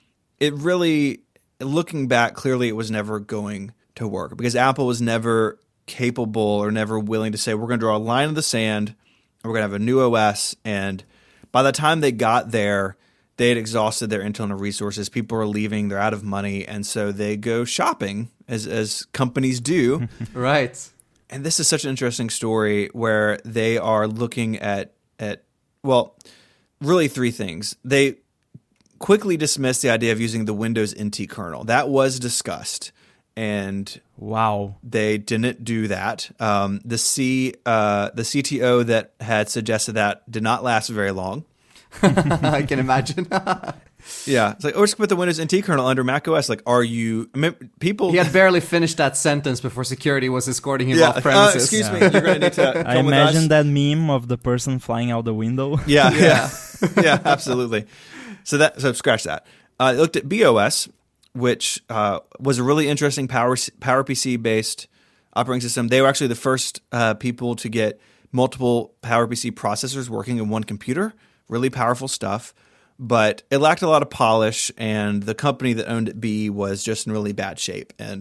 it really, looking back, clearly it was never going to work because Apple was never capable or never willing to say, we're going to draw a line in the sand and we're going to have a new O S. And by the time they got there, they had exhausted their internal resources. People are leaving. They're out of money. And so they go shopping, as as companies do. Right. And this is such an interesting story where they are looking at, at well, really three things. They quickly dismissed the idea of using the Windows N T kernel. That was discussed. And wow, they didn't do that. Um, the C uh, the C T O that had suggested that did not last very long. I can imagine. Yeah, it's like, oh, just put the Windows N T kernel under macOS. Like, are you I mean, people? He had barely finished that sentence before security was escorting him yeah, off premises. Uh, excuse yeah. me, you're going to need to. Come I imagine that meme of the person flying out the window. Yeah, yeah, yeah, yeah, absolutely. So that so scratch that. I uh, looked at B O S, which uh, was a really interesting Power PowerPC based operating system. They were actually the first uh, people to get multiple PowerPC processors working in one computer. Really powerful stuff, but it lacked a lot of polish, and the company that owned it, B, was just in really bad shape. And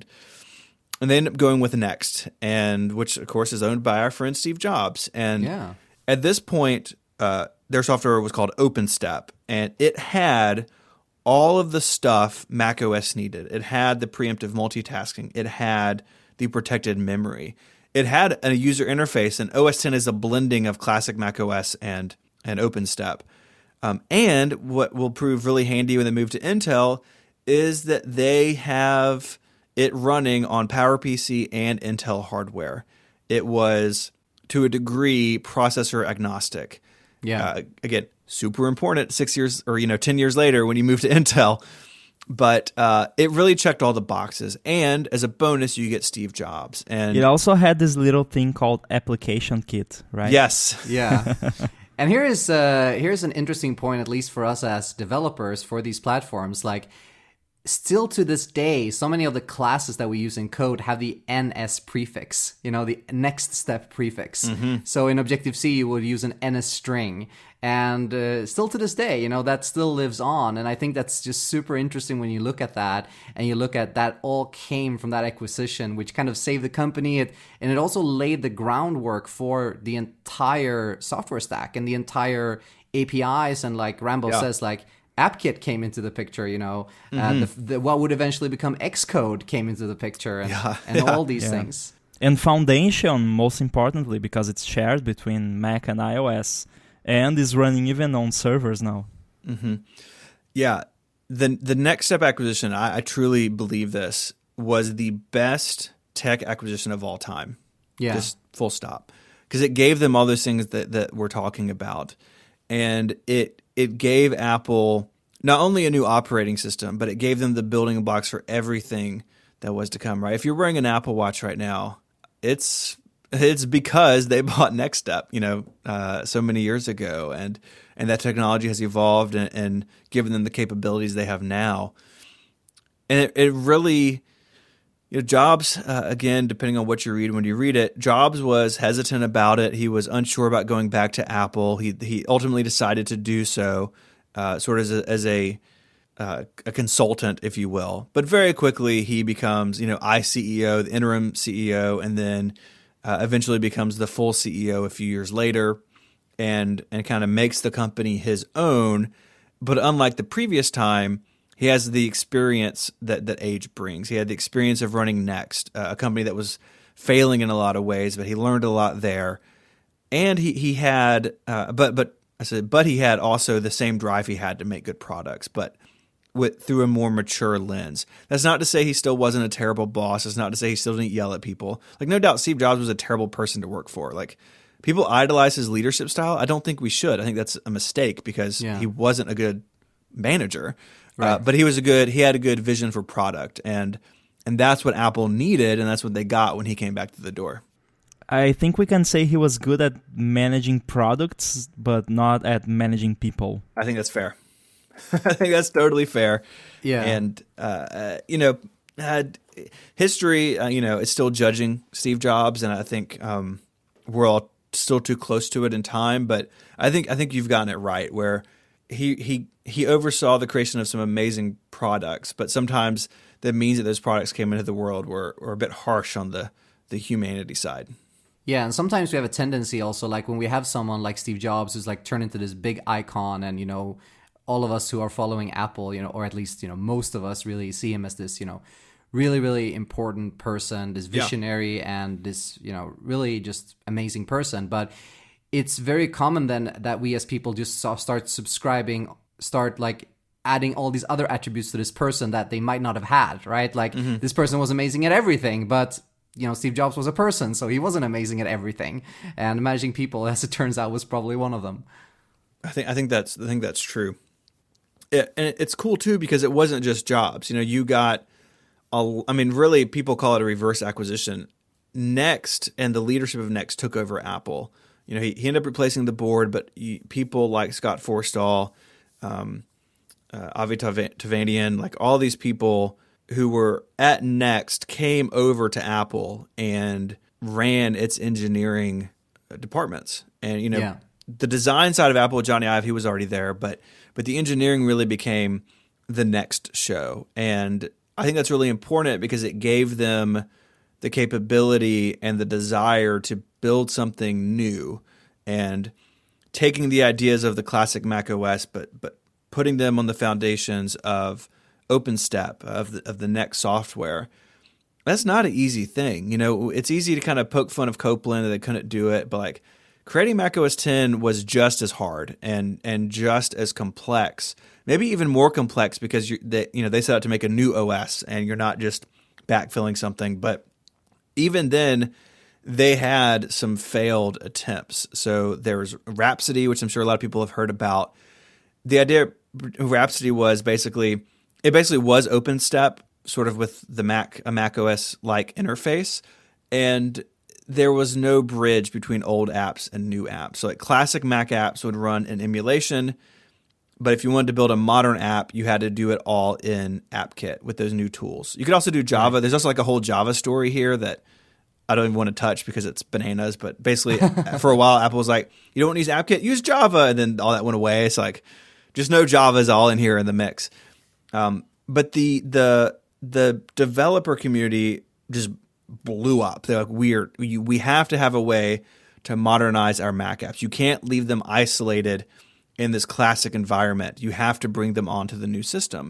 and they ended up going with Next, and which of course is owned by our friend Steve Jobs. And yeah. at this point, uh, their software was called OpenStep, and it had all of the stuff macOS needed. It had the preemptive multitasking. It had the protected memory. It had a user interface, and O S ten is a blending of classic macOS and and OpenStep. Um, and what will prove really handy when they move to Intel is that they have it running on PowerPC and Intel hardware. It was, to a degree, processor agnostic. Yeah. Uh, again, super important six years or, you know, ten years later when you move to Intel. But uh, it really checked all the boxes. And as a bonus, you get Steve Jobs. And it also had this little thing called Application Kit, right? Yes. Yeah. And here is uh, here's an interesting point, at least for us as developers for these platforms. Like, still to this day, so many of the classes that we use in code have the N S prefix, you know, the next step prefix. Mm-hmm. So in Objective-C, you would use an N S string. And uh, still to this day, you know, that still lives on. And I think that's just super interesting when you look at that and you look at that all came from that acquisition, which kind of saved the company. It, and it also laid the groundwork for the entire software stack and the entire A P Is. And like Rambo yeah. says, like, AppKit came into the picture, you know, mm-hmm. uh, the, the, what would eventually become Xcode came into the picture and, yeah. and yeah. all these yeah. things. And Foundation, most importantly, because it's shared between Mac and iOS and is running even on servers now. Mm-hmm. Yeah. The, the Next Step acquisition, I, I truly believe this, was the best tech acquisition of all time. Yeah. Just full stop. Because it gave them all those things that, that we're talking about. And it it gave Apple not only a new operating system, but it gave them the building blocks for everything that was to come, right? If you're wearing an Apple Watch right now, it's it's because they bought Next Step, you know, uh, so many years ago, and and that technology has evolved and, and given them the capabilities they have now. And it, it really, you know, Jobs, uh, again, depending on what you read when you read it, Jobs was hesitant about it. He was unsure about going back to Apple. He he ultimately decided to do so, uh, sort of as a, as a Uh, a consultant, if you will. But very quickly he becomes, you know, I C E O, the interim C E O, and then uh, eventually becomes the full C E O a few years later, and and kind of makes the company his own. But unlike the previous time, he has the experience that, that age brings. He had the experience of running Next, uh, a company that was failing in a lot of ways, but he learned a lot there. And he he had, uh, but but I said, but he had also the same drive he had to make good products, but with, through a more mature lens. That's not to say he still wasn't a terrible boss. It's not to say he still didn't yell at people. Like, no doubt Steve Jobs was a terrible person to work for. Like, people idolize his leadership style. I don't think we should. I think that's a mistake because yeah. he wasn't a good manager. Right. Uh, but he was a good, he had a good vision for product. And, and that's what Apple needed. And that's what they got when he came back to the door. I think we can say he was good at managing products, but not at managing people. I think that's fair. I think that's totally fair. Yeah. And, uh, uh, you know, uh, history, uh, you know, is still judging Steve Jobs. And I think um, we're all still too close to it in time. But I think I think you've gotten it right, where he he he oversaw the creation of some amazing products. But sometimes the means that those products came into the world were, were a bit harsh on the, the humanity side. Yeah, and sometimes we have a tendency also, like when we have someone like Steve Jobs who's like turned into this big icon, and, you know, all of us who are following Apple, you know, or at least, you know, most of us really see him as this, you know, really, really important person, this visionary yeah. and this, you know, really just amazing person. But it's very common then that we as people just start subscribing, start like adding all these other attributes to this person that they might not have had, right? Like mm-hmm. this person was amazing at everything, but, you know, Steve Jobs was a person, so he wasn't amazing at everything. And managing people, as it turns out, was probably one of them. I think I think that's I think that's true. It, and it's cool too because it wasn't just Jobs. You know, you got, a, I mean, really, people call it a reverse acquisition. Next and the leadership of Next took over Apple. You know, he, he ended up replacing the board, but he, people like Scott Forstall, um, uh, Avi Tavanian, like all these people who were at Next came over to Apple and ran its engineering departments. And, you know, yeah. the design side of Apple, Johnny Ive, he was already there, but but the engineering really became the Next show. And I think that's really important because it gave them the capability and the desire to build something new and taking the ideas of the classic Mac O S, but but putting them on the foundations of OpenStep, of the, of the Next software. That's not an easy thing. You know, it's easy to kind of poke fun of Copeland that they couldn't do it, but like creating Mac O S X was just as hard and and just as complex, maybe even more complex because you they, you know they set out to make a new O S and you're not just backfilling something. But even then, they had some failed attempts. So there was Rhapsody, which I'm sure a lot of people have heard about. The idea of Rhapsody was basically it basically was OpenStep, sort of with the Mac a Mac O S like interface, and there was no bridge between old apps and new apps. So like classic Mac apps would run in emulation, but if you wanted to build a modern app, you had to do it all in AppKit with those new tools. You could also do Java. Right. There's also like a whole Java story here that I don't even want to touch because it's bananas. But basically, for a while, Apple was like, you don't want to use AppKit? Use Java. And then all that went away. It's like, just no Java is all in here in the mix. Um, but the the the developer community just blew up. They're like, weird. We, we have to have a way to modernize our Mac apps. You can't leave them isolated in this classic environment. You have to bring them onto the new system.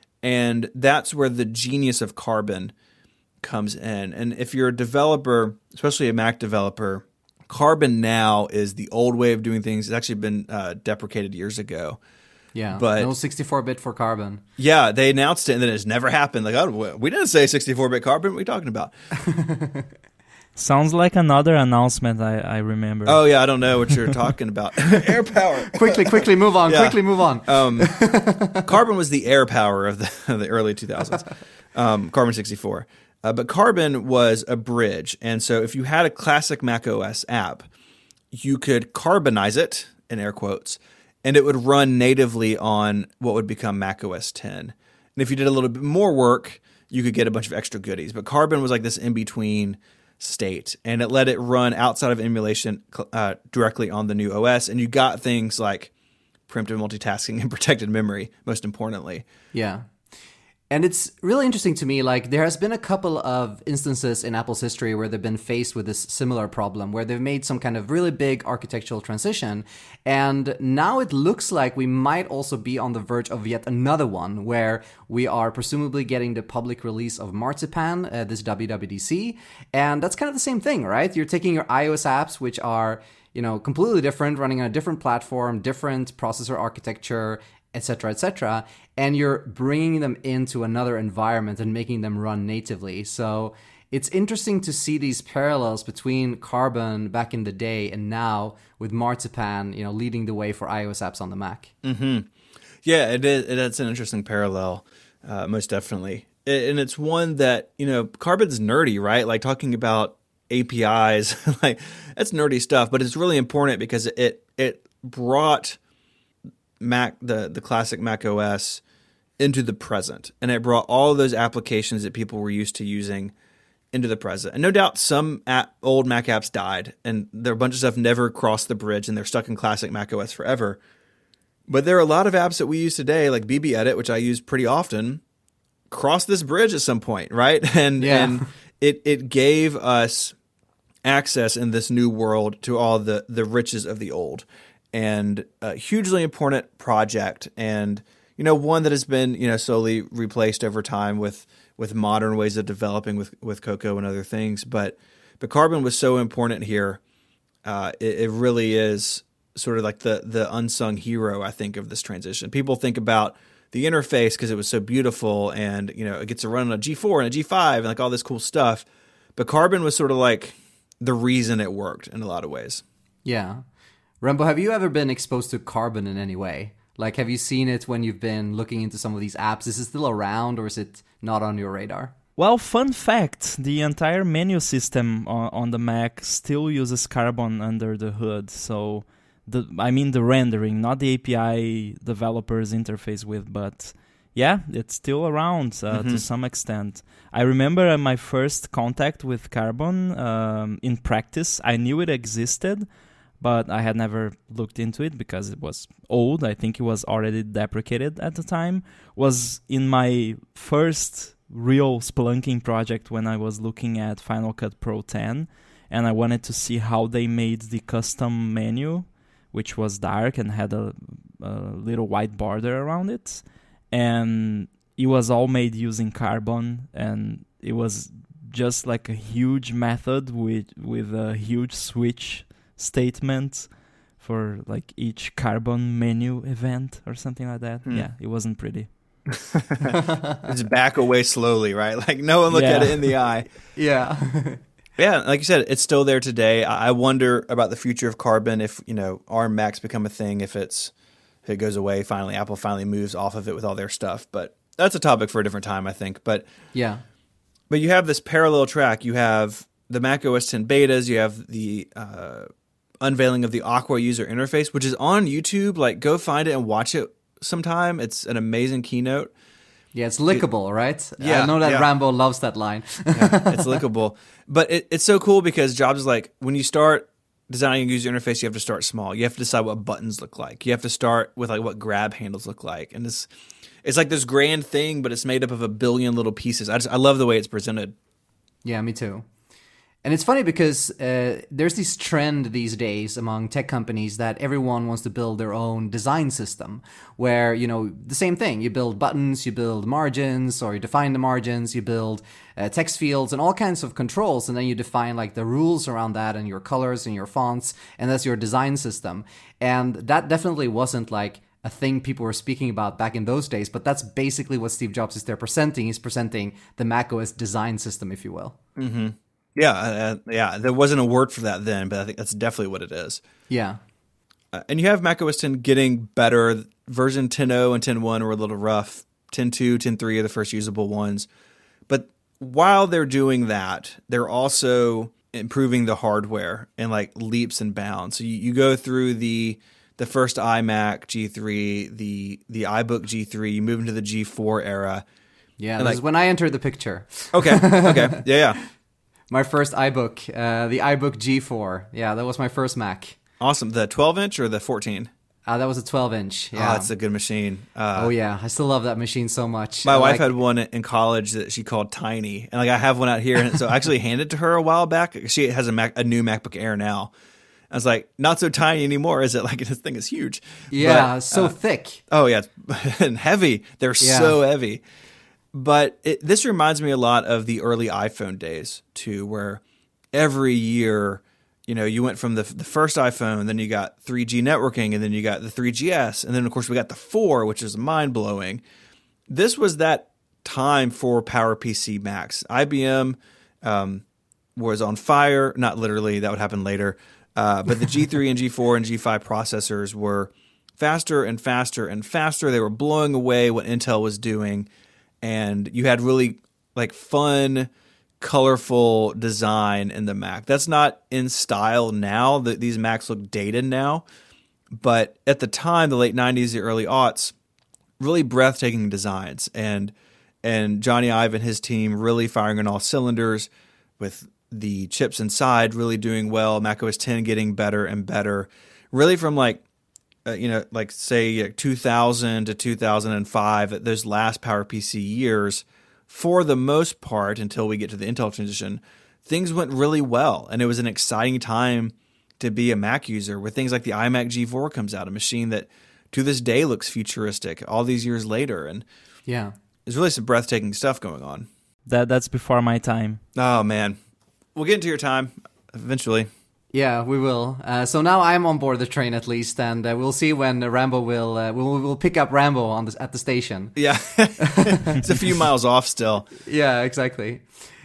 And that's where the genius of Carbon comes in. And if you're a developer, especially a Mac developer, Carbon now is the old way of doing things. It's actually been uh, deprecated years ago. Yeah, but no sixty-four bit for Carbon. Yeah, they announced it and then it's never happened. Like, oh, we didn't say sixty-four bit Carbon. What are you talking about? Sounds like another announcement I, I remember. Oh, yeah, I don't know what you're talking about. Air power. quickly, quickly move on, Yeah. quickly move on. Um, Carbon was the air power of the, of the early two thousands, um, Carbon sixty-four. Uh, but Carbon was a bridge. And so if you had a classic macOS app, you could carbonize it, in air quotes, and it would run natively on what would become macOS ten. And if you did a little bit more work, you could get a bunch of extra goodies. But Carbon was like this in-between state, and it let it run outside of emulation uh, directly on the new O S, and you got things like preemptive multitasking and protected memory, most importantly. Yeah. And it's really interesting to me, like there has been a couple of instances in Apple's history where they've been faced with this similar problem, where they've made some kind of really big architectural transition. And now it looks like we might also be on the verge of yet another one, where we are presumably getting the public release of Marzipan, uh, this W W D C. And that's kind of the same thing, right? You're taking your iOS apps, which are, you know, completely different, running on a different platform, different processor architecture, et cetera, et cetera, and you're bringing them into another environment and making them run natively. So it's interesting to see these parallels between Carbon back in the day and now with Marzipan, you know, leading the way for iOS apps on the Mac. Mm-hmm. Yeah, it is. It's an interesting parallel, uh, most definitely. And it's one that, you know, Carbon's nerdy, right? Like talking about A P Is, like that's nerdy stuff, but it's really important because it it brought Mac, the, the classic Mac O S into the present. And it brought all of those applications that people were used to using into the present. And no doubt some app, old Mac apps died, and there are a bunch of stuff never crossed the bridge, and they're stuck in classic Mac O S forever. But there are a lot of apps that we use today, like B B Edit, which I use pretty often, crossed this bridge at some point, right? And, yeah. and it, it gave us access in this new world to all the, the riches of the old. And a hugely important project, and you know, one that has been, you know, slowly replaced over time with with modern ways of developing with with Cocoa and other things. But but Carbon was so important here. Uh, it, it really is sort of like the the unsung hero, I think, of this transition. People think about the interface because it was so beautiful, and you know, it gets to run on a G four and a G five and like all this cool stuff. But Carbon was sort of like the reason it worked in a lot of ways. Yeah. Rembo, have you ever been exposed to Carbon in any way? Like, have you seen it when you've been looking into some of these apps? Is it still around, or is it not on your radar? Well, fun fact, the entire menu system on, on the Mac still uses Carbon under the hood. So, the I mean the rendering, not the A P I developers interface with, but yeah, it's still around uh, mm-hmm. to some extent. I remember uh, my first contact with Carbon um, in practice. I knew it existed, but I had never looked into it because it was old. I think it was already deprecated at the time. Was in my first real Splunking project when I was looking at Final Cut Pro ten, and I wanted to see how they made the custom menu, which was dark and had a, a little white border around it. And it was all made using Carbon, and it was just like a huge method with with a huge switch statement for like each Carbon menu event or something like that. Hmm. Yeah, it wasn't pretty. Just back away slowly, right? Like no one looked yeah. at it in the eye. Yeah. Yeah, like you said, it's still there today. I wonder about the future of Carbon if, you know, ARM Macs become a thing, if it's if it goes away finally, Apple finally moves off of it with all their stuff. But that's a topic for a different time, I think. But yeah. But you have this parallel track. You have the Mac O S ten betas, you have the uh unveiling of the Aqua user interface, which is on YouTube. Like, go find it and watch it sometime. It's an amazing keynote. Yeah, it's lickable, it, right? Yeah, I know that yeah. Rambo loves that line. Yeah, it's lickable. But it, it's so cool because Jobs is like, when you start designing a user interface, you have to start small. You have to decide what buttons look like. You have to start with like what grab handles look like. And it's it's like this grand thing, but it's made up of a billion little pieces. I just I love the way it's presented. Yeah, me too. And it's funny because uh, there's this trend these days among tech companies that everyone wants to build their own design system where, you know, the same thing. You build buttons, you build margins, or you define the margins, you build uh, text fields and all kinds of controls. And then you define like the rules around that and your colors and your fonts. And that's your design system. And that definitely wasn't like a thing people were speaking about back in those days. But that's basically what Steve Jobs is there presenting. He's presenting the macOS design system, if you will. Mm-hmm. Yeah, uh, yeah. There wasn't a word for that then, but I think that's definitely what it is. Yeah. Uh, and you have macOS ten getting better. Version ten point oh and ten point one were a little rough. ten point two, ten point three are the first usable ones. But while they're doing that, they're also improving the hardware in like leaps and bounds. So you, you go through the the first iMac G three, the the iBook G three, you move into the G four era. Yeah, And this like- is when I entered the picture. Okay, okay, yeah, yeah. My first iBook, uh, the iBook G four. Yeah, that was my first Mac. Awesome. The twelve inch or the fourteen? Uh, that was a twelve inch. Oh, Yeah. that's a good machine. Uh, oh yeah, I still love that machine so much. My I wife like- had one in college that she called Tiny, and like I have one out here, and so I actually handed it to her a while back. She has a Mac, a new MacBook Air now. I was like, not so tiny anymore, is it? Like this thing is huge. Yeah, But, so uh, thick. oh yeah, and heavy. They're Yeah. so heavy. But it, this reminds me a lot of the early iPhone days too, where every year, you know, you went from the the first iPhone, then you got three G networking, and then you got the three G S, and then of course we got the four, which is mind blowing. This was that time for PowerPC Macs. I B M um, was on fire, not literally, that would happen later. Uh, but the G three and G four and G five processors were faster and faster and faster. They were blowing away what Intel was doing, and you had really like fun, colorful design in the Mac. That's not in style now. That these Macs look dated now, but at the time, the late nineties, the early aughts, really breathtaking designs, and and Johnny Ive and his team really firing on all cylinders with the chips inside really doing well. macOS ten getting better and better, really from like uh, you know like say uh, two thousand to two thousand five, those last PowerPC years. For the most part, until we get to the Intel transition, things went really well, and it was an exciting time to be a Mac user. Where things like the iMac G four comes out, a machine that to this day looks futuristic all these years later, and Yeah. there's really some breathtaking stuff going on. That that's before my time. Oh man, we'll get into your time eventually. Yeah, we will. Uh, so now I'm on board the train at least, and uh, we'll see when uh, Rambo will uh, we'll we'll pick up Rambo on the, at the station. Yeah, it's a few miles off still. Yeah, exactly.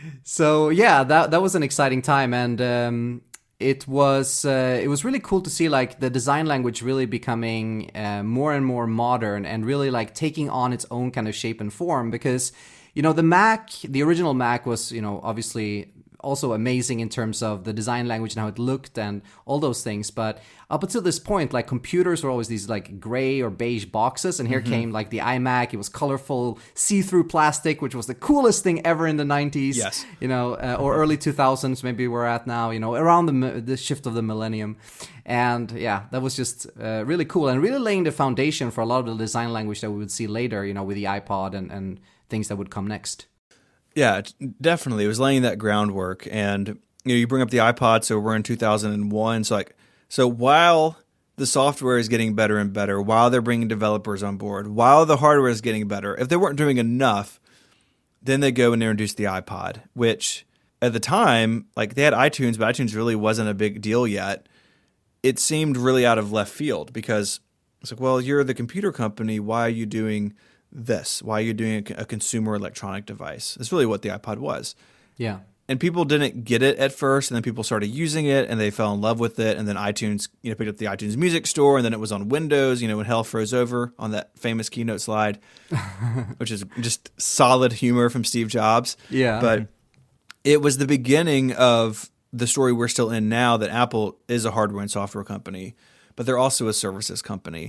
So yeah, that that was an exciting time, and um, it was uh, it was really cool to see like the design language really becoming uh, more and more modern, and really like taking on its own kind of shape and form. Because you know the Mac, the original Mac was you know obviously also amazing in terms of the design language and how it looked and all those things. But up until this point, like computers were always these like gray or beige boxes. And here mm-hmm. came like the iMac. It was colorful, see-through plastic, which was the coolest thing ever in the nineties. Yes. You know, uh, or early two thousands, maybe we're at now, you know, around the, the shift of the millennium. And yeah, that was just uh, really cool and really laying the foundation for a lot of the design language that we would see later, you know, with the iPod and, and things that would come next. Yeah, definitely. It was laying that groundwork. And you know, you bring up the iPod, so we're in two thousand one. So like, so while the software is getting better and better, while they're bringing developers on board, while the hardware is getting better, if they weren't doing enough, then they go and introduce the iPod, which at the time, like they had iTunes, but iTunes really wasn't a big deal yet. It seemed really out of left field because it's like, well, you're the computer company. Why are you doing this? Why are you doing a consumer electronic device? That's really what the iPod was. Yeah. And people didn't get it at first, and then people started using it, and they fell in love with it. And then iTunes, you know, picked up the iTunes Music Store, and then it was on Windows. You know, when hell froze over on that famous keynote slide, which is just solid humor from Steve Jobs. Yeah. But it was the beginning of the story we're still in now, that Apple is a hardware and software company, but they're also a services company.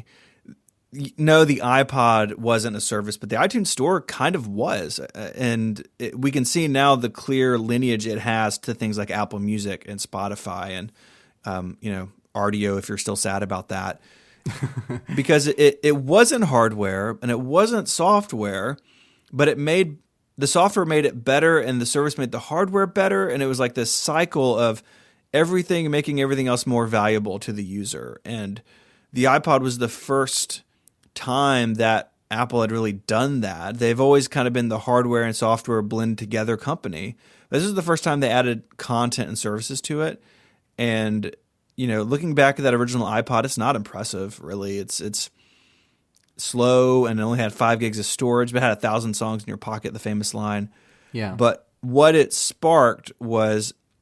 No, the iPod wasn't a service, but the iTunes Store kind of was. And it, we can see now the clear lineage it has to things like Apple Music and Spotify and, um, you know, Rdio, if you're still sad about that. Because it, it wasn't hardware and it wasn't software, but it made the software made it better and the service made the hardware better. And it was like this cycle of everything making everything else more valuable to the user. And the iPod was the first time that Apple had really done that. They've always kind of been the hardware and software blend together company. This is the first time they added content and services to it. And, you know, looking back at that original iPod, it's not impressive, really. It's it's slow and it only had five gigs of storage, but it had a thousand songs in your pocket, the famous line. Yeah. But what it sparked was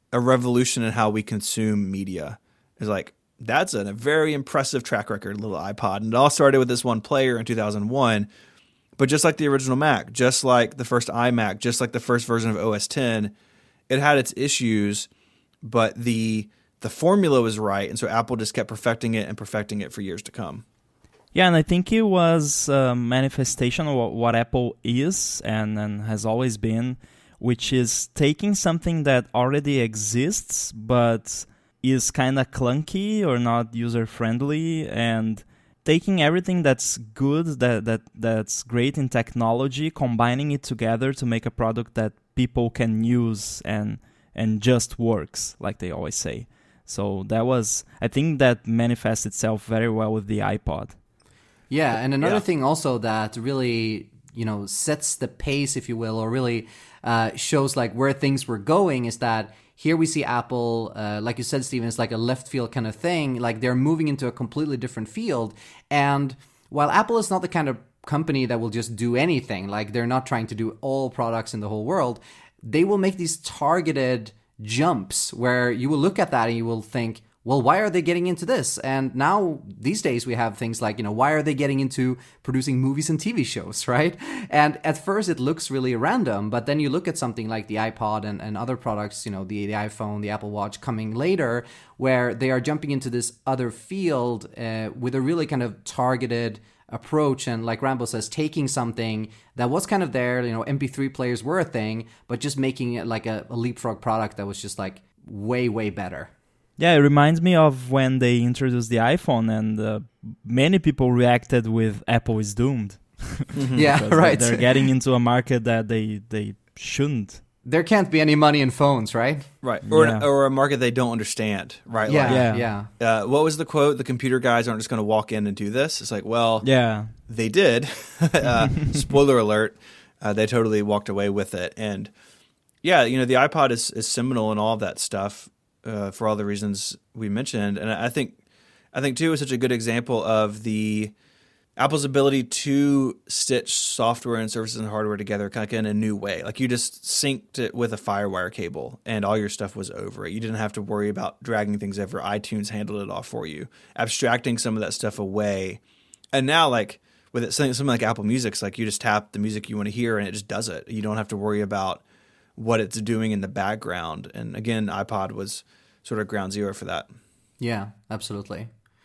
a revolution in how we consume media. It's like, that's a very impressive track record, little iPod. And it all started with this one player in two thousand one. But just like the original Mac, just like the first iMac, just like the first version of O S ten, it had its issues, but the the formula was right. And so Apple just kept perfecting it and perfecting it for years to come. Yeah, and I think it was a manifestation of what, what Apple is and, and has always been, which is taking something that already exists, but is kind of clunky or not user-friendly, and taking everything that's good, that, that that's great in technology, combining it together to make a product that people can use and and just works, like they always say. So that was, I think that manifests itself very well with the iPod. Yeah, and another Yeah. thing also that really, you know, sets the pace, if you will, or really uh, shows like where things were going is that here we see Apple, uh, like you said, Steven, it's like a left field kind of thing. Like they're moving into a completely different field. And while Apple is not the kind of company that will just do anything, like they're not trying to do all products in the whole world, they will make these targeted jumps where you will look at that and you will think, well, why are they getting into this? And now these days we have things like, you know, why are they getting into producing movies and T V shows, right? And at first it looks really random, but then you look at something like the iPod and, and other products, you know, the, the iPhone, the Apple Watch coming later, where they are jumping into this other field uh, with a really kind of targeted approach. And like Rambo says, taking something that was kind of there, you know, M P three players were a thing, but just making it like a, a leapfrog product that was just like way, way better. Yeah, it reminds me of when they introduced the iPhone, and uh, many people reacted with "Apple is doomed." Yeah, Because right. They're getting into a market that they they shouldn't. There can't be any money in phones, right? Right. Or, Yeah. an, or a market they don't understand, right? Yeah, Yeah. yeah. Like, uh, what was the quote? The computer guys aren't just going to walk in and do this. It's like, well, Yeah, they did. uh, spoiler alert. Uh, they totally walked away with it. And yeah, you know, the iPod is, is seminal in all of that stuff uh, for all the reasons we mentioned. And I think, I think too, is such a good example of the Apple's ability to stitch software and services and hardware together kind of in a new way. Like you just synced it with a FireWire cable and all your stuff was over it. You didn't have to worry about dragging things over. iTunes handled it all for you, abstracting some of that stuff away. And now like with it, something, something like Apple Music, it's like you just tap the music you want to hear and it just does it. You don't have to worry about what it's doing in the background. And again, iPod was sort of ground zero for that. Yeah, absolutely.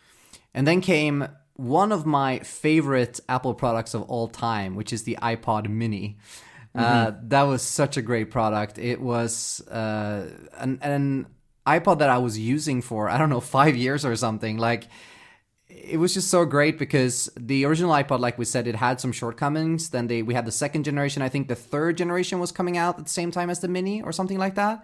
And then came one of my favorite Apple products of all time, which is the iPod Mini. Mm-hmm. Uh, that was such a great product. It was uh, an, an iPod that I was using for, I don't know, five years or something. Like, it was just so great because the original iPod, like we said, it had some shortcomings. Then they we had the second generation. I think the third generation was coming out at the same time as the Mini or something like that.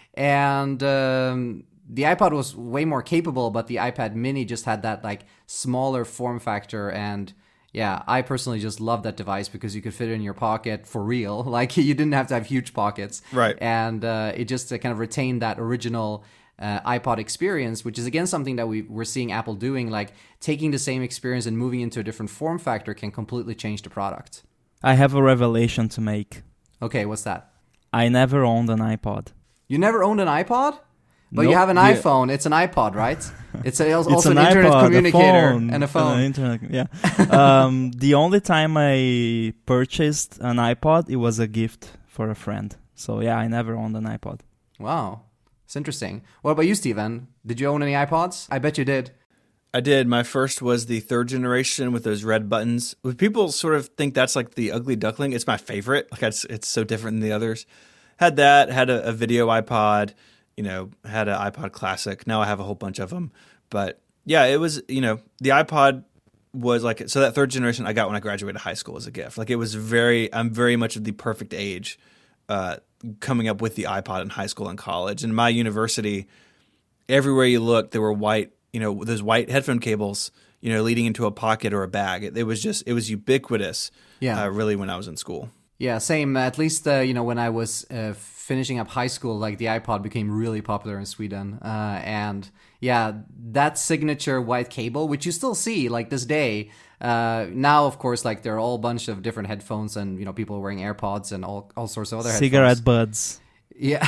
And um, the iPod was way more capable, but the iPad Mini just had that like smaller form factor. And yeah, I personally just love that device because you could fit it in your pocket for real. Like you didn't have to have huge pockets. Right. And uh, it just uh, kind of retained that original uh, iPod experience, which is again something that we, we're seeing Apple doing, like taking the same experience and moving into a different form factor can completely change the product. I have a revelation to make. Okay, what's that? I never owned an iPod. You never owned an iPod? But Nope. you have an Yeah. iPhone. It's an iPod, right? It's, a, also It's an, an internet iPod, communicator a phone, and a phone. An internet, yeah. um, the only time I purchased an iPod, it was a gift for a friend. So yeah, I never owned an iPod. Wow. It's interesting. What about you, Steven? Did you own any iPods? I bet you did. I did. My first was the third generation with those red buttons. People sort of think that's like the ugly duckling. It's my favorite. Like it's, it's so different than the others. Had that, had a, a video iPod, you know, had an iPod Classic. Now I have a whole bunch of them. But yeah, it was, you know, the iPod was like, so that third generation I got when I graduated high school as a gift. Like it was very, I'm very much of the perfect age uh, coming up with the iPod in high school and college. And my university, everywhere you looked, there were white, you know, those white headphone cables, you know, leading into a pocket or a bag. It, it was just, it was ubiquitous, Yeah. uh, really, when I was in school. Yeah, same. At least, uh, you know, when I was uh, finishing up high school, like the iPod became really popular in Sweden. Uh, and yeah, that signature white cable, which you still see like this day. Uh, now, of course, like there are all a bunch of different headphones and, you know, people wearing AirPods and all, all sorts of other Cigarette headphones. buds. Yeah,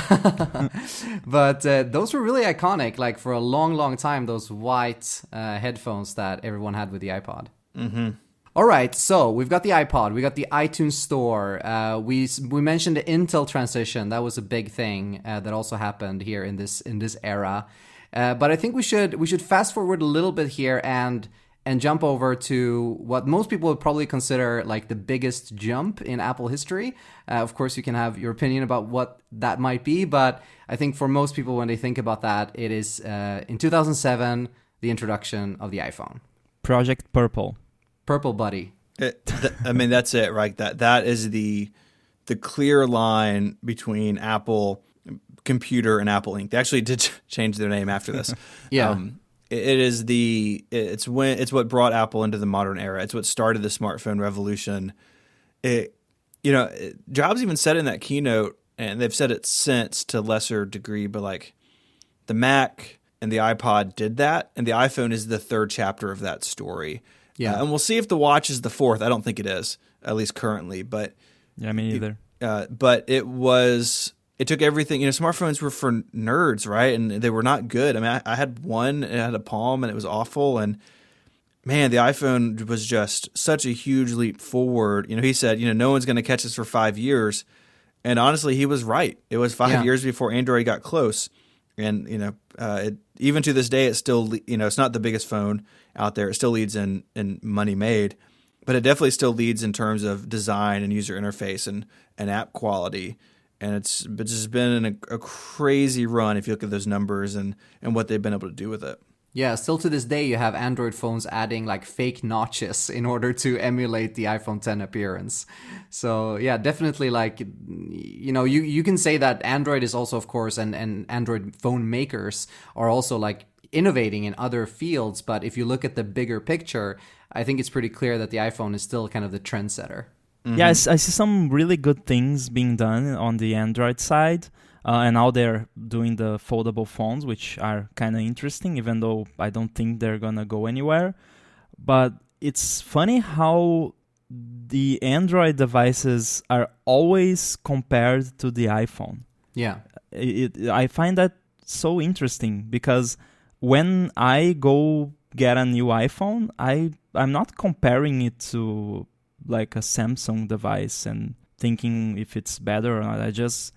but uh, those were really iconic. Like for a long, long time, those white uh, headphones that everyone had with the iPod. Mm-hmm. All right, so we've got the iPod, we got the iTunes Store. Uh, we we mentioned the Intel transition. That was a big thing uh, that also happened here in this in this era. Uh, but I think we should we should fast forward a little bit here and and jump over to what most people would probably consider like the biggest jump in Apple history. Uh, of course, you can have your opinion about what that might be, but I think for most people, when they think about that, it is uh, in two thousand seven, the introduction of the iPhone. Project Purple. Purple Buddy. It, th- I mean, that's it, right? That that is the the clear line between Apple Computer and Apple Incorporated. They actually did change their name after this. Yeah. Um, It is the it's when it's what brought Apple into the modern era. It's what started the smartphone revolution. It, you know, it, Jobs even said in that keynote, and they've said it since to a lesser degree, but like the Mac and the iPod did that, and the iPhone is the third chapter of that story. Yeah, uh, and we'll see if the watch is the fourth. I don't think it is, at least currently. But yeah, me either. Uh, but it was. It took everything, you know, smartphones were for nerds, right? And they were not good. I mean, I, I had one, it had a Palm, and it was awful. And man, the iPhone was just such a huge leap forward. You know, he said, you know, no one's going to catch us for five years. And honestly, he was right. It was five yeah. years before Android got close. And, you know, uh, it, even to this day, it's still, you know, it's not the biggest phone out there. It still leads in, in money made. But it definitely still leads in terms of design and user interface and, and app quality. And it's, it's just been a, a crazy run if you look at those numbers and, and what they've been able to do with it. Yeah, still to this day, you have Android phones adding like fake notches in order to emulate the iPhone ten appearance. So yeah, definitely like, you know, you, you can say that Android is also, of course, and, and Android phone makers are also like innovating in other fields. But if you look at the bigger picture, I think it's pretty clear that the iPhone is still kind of the trendsetter. Mm-hmm. Yeah, I, I see some really good things being done on the Android side. Uh, and now they're doing the foldable phones, which are kind of interesting, even though I don't think they're going to go anywhere. But it's funny how the Android devices are always compared to the iPhone. Yeah. It, it, I find that so interesting because when I go get a new iPhone, I, I'm not comparing it to like a Samsung device and thinking if it's better or not. I just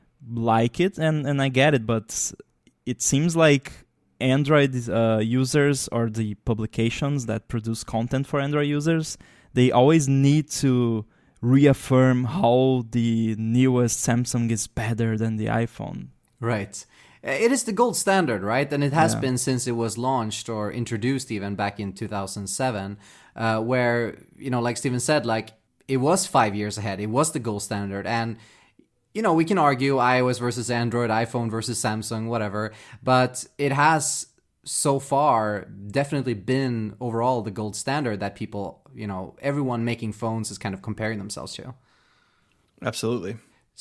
like it and, and I get it, but it seems like Android uh, users or the publications that produce content for Android users, they always need to reaffirm how the newest Samsung is better than the iPhone. Right. It is the gold standard, right? And it has yeah. been since it was launched or introduced even back in two thousand seven, uh, where, you know, like Steven said, like it was five years ahead. It was the gold standard. And, you know, we can argue iOS versus Android, iPhone versus Samsung, whatever. But it has so far definitely been overall the gold standard that people, you know, everyone making phones is kind of comparing themselves to. Absolutely.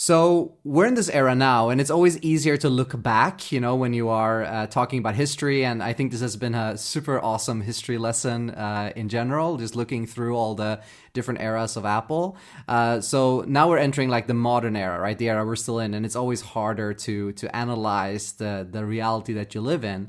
So we're in this era now, and it's always easier to look back, you know, when you are uh, talking about history. And I think this has been a super awesome history lesson uh, in general, just looking through all the different eras of Apple. Uh, so now we're entering like the modern era, right? The era we're still in, and it's always harder to to analyze the the reality that you live in.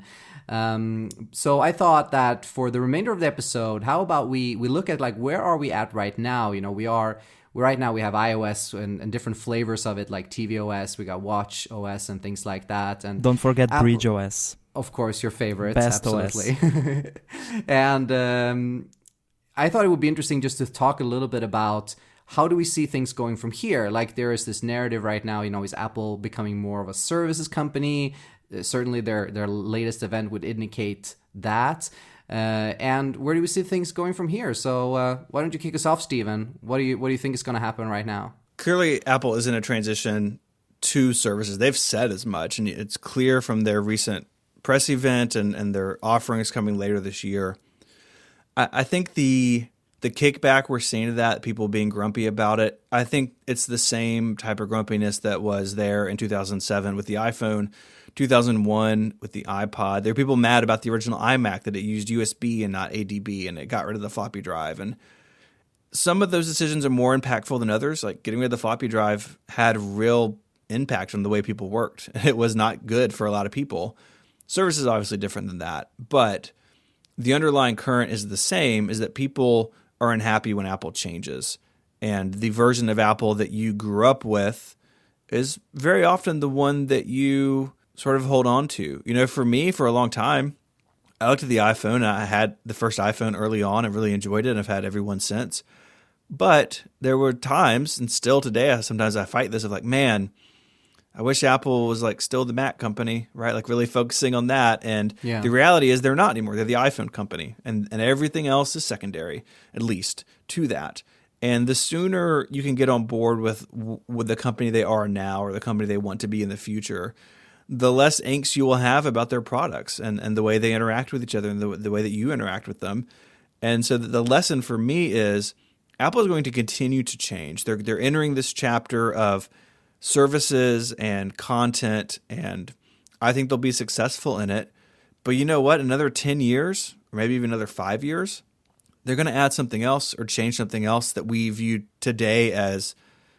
Um, so I thought that for the remainder of the episode, how about we we look at like where are we at right now? You know, we are. Right now we have iOS and, and different flavors of it, like tvOS, we got watch O S and things like that. And don't forget Apple, bridgeOS. Of course, your favorites, Best absolutely. O S. And um, I thought it would be interesting just to talk a little bit about how do we see things going from here? Like there is this narrative right now, you know, is Apple becoming more of a services company? Uh, certainly their their latest event would indicate that. Uh, and where do we see things going from here? So uh, why don't you kick us off, Steven? What do you what do you think is going to happen right now? Clearly, Apple is in a transition to services. They've said as much, and it's clear from their recent press event and, and their offerings coming later this year. I, I think the the kickback we're seeing to that, people being grumpy about it, I think it's the same type of grumpiness that was there in two thousand seven with the iPhone, two thousand one with the iPod. There were people mad about the original iMac that it used U S B and not A D B, and it got rid of the floppy drive. And some of those decisions are more impactful than others. Like getting rid of the floppy drive had real impact on the way people worked. It was not good for a lot of people. Service is obviously different than that, but the underlying current is the same, is that people are unhappy when Apple changes. And the version of Apple that you grew up with is very often the one that you sort of hold on to. You know, for me, for a long time, I looked at the iPhone. I had the first iPhone early on. I really enjoyed it, and I've had every one since. But there were times, and still today, sometimes I fight this of like, man, I wish Apple was like still the Mac company, right? Like really focusing on that. And yeah. the reality is they're not anymore. They're the iPhone company, and, and everything else is secondary, at least to that. And the sooner you can get on board with with the company they are now or the company they want to be in the future, the less angst you will have about their products and, and the way they interact with each other and the, the way that you interact with them. And so the lesson for me is Apple is going to continue to change. They're they're entering this chapter of services and content, and I think they'll be successful in it. But you know what? Another ten years, or maybe even another five years, they're going to add something else or change something else that we view today as,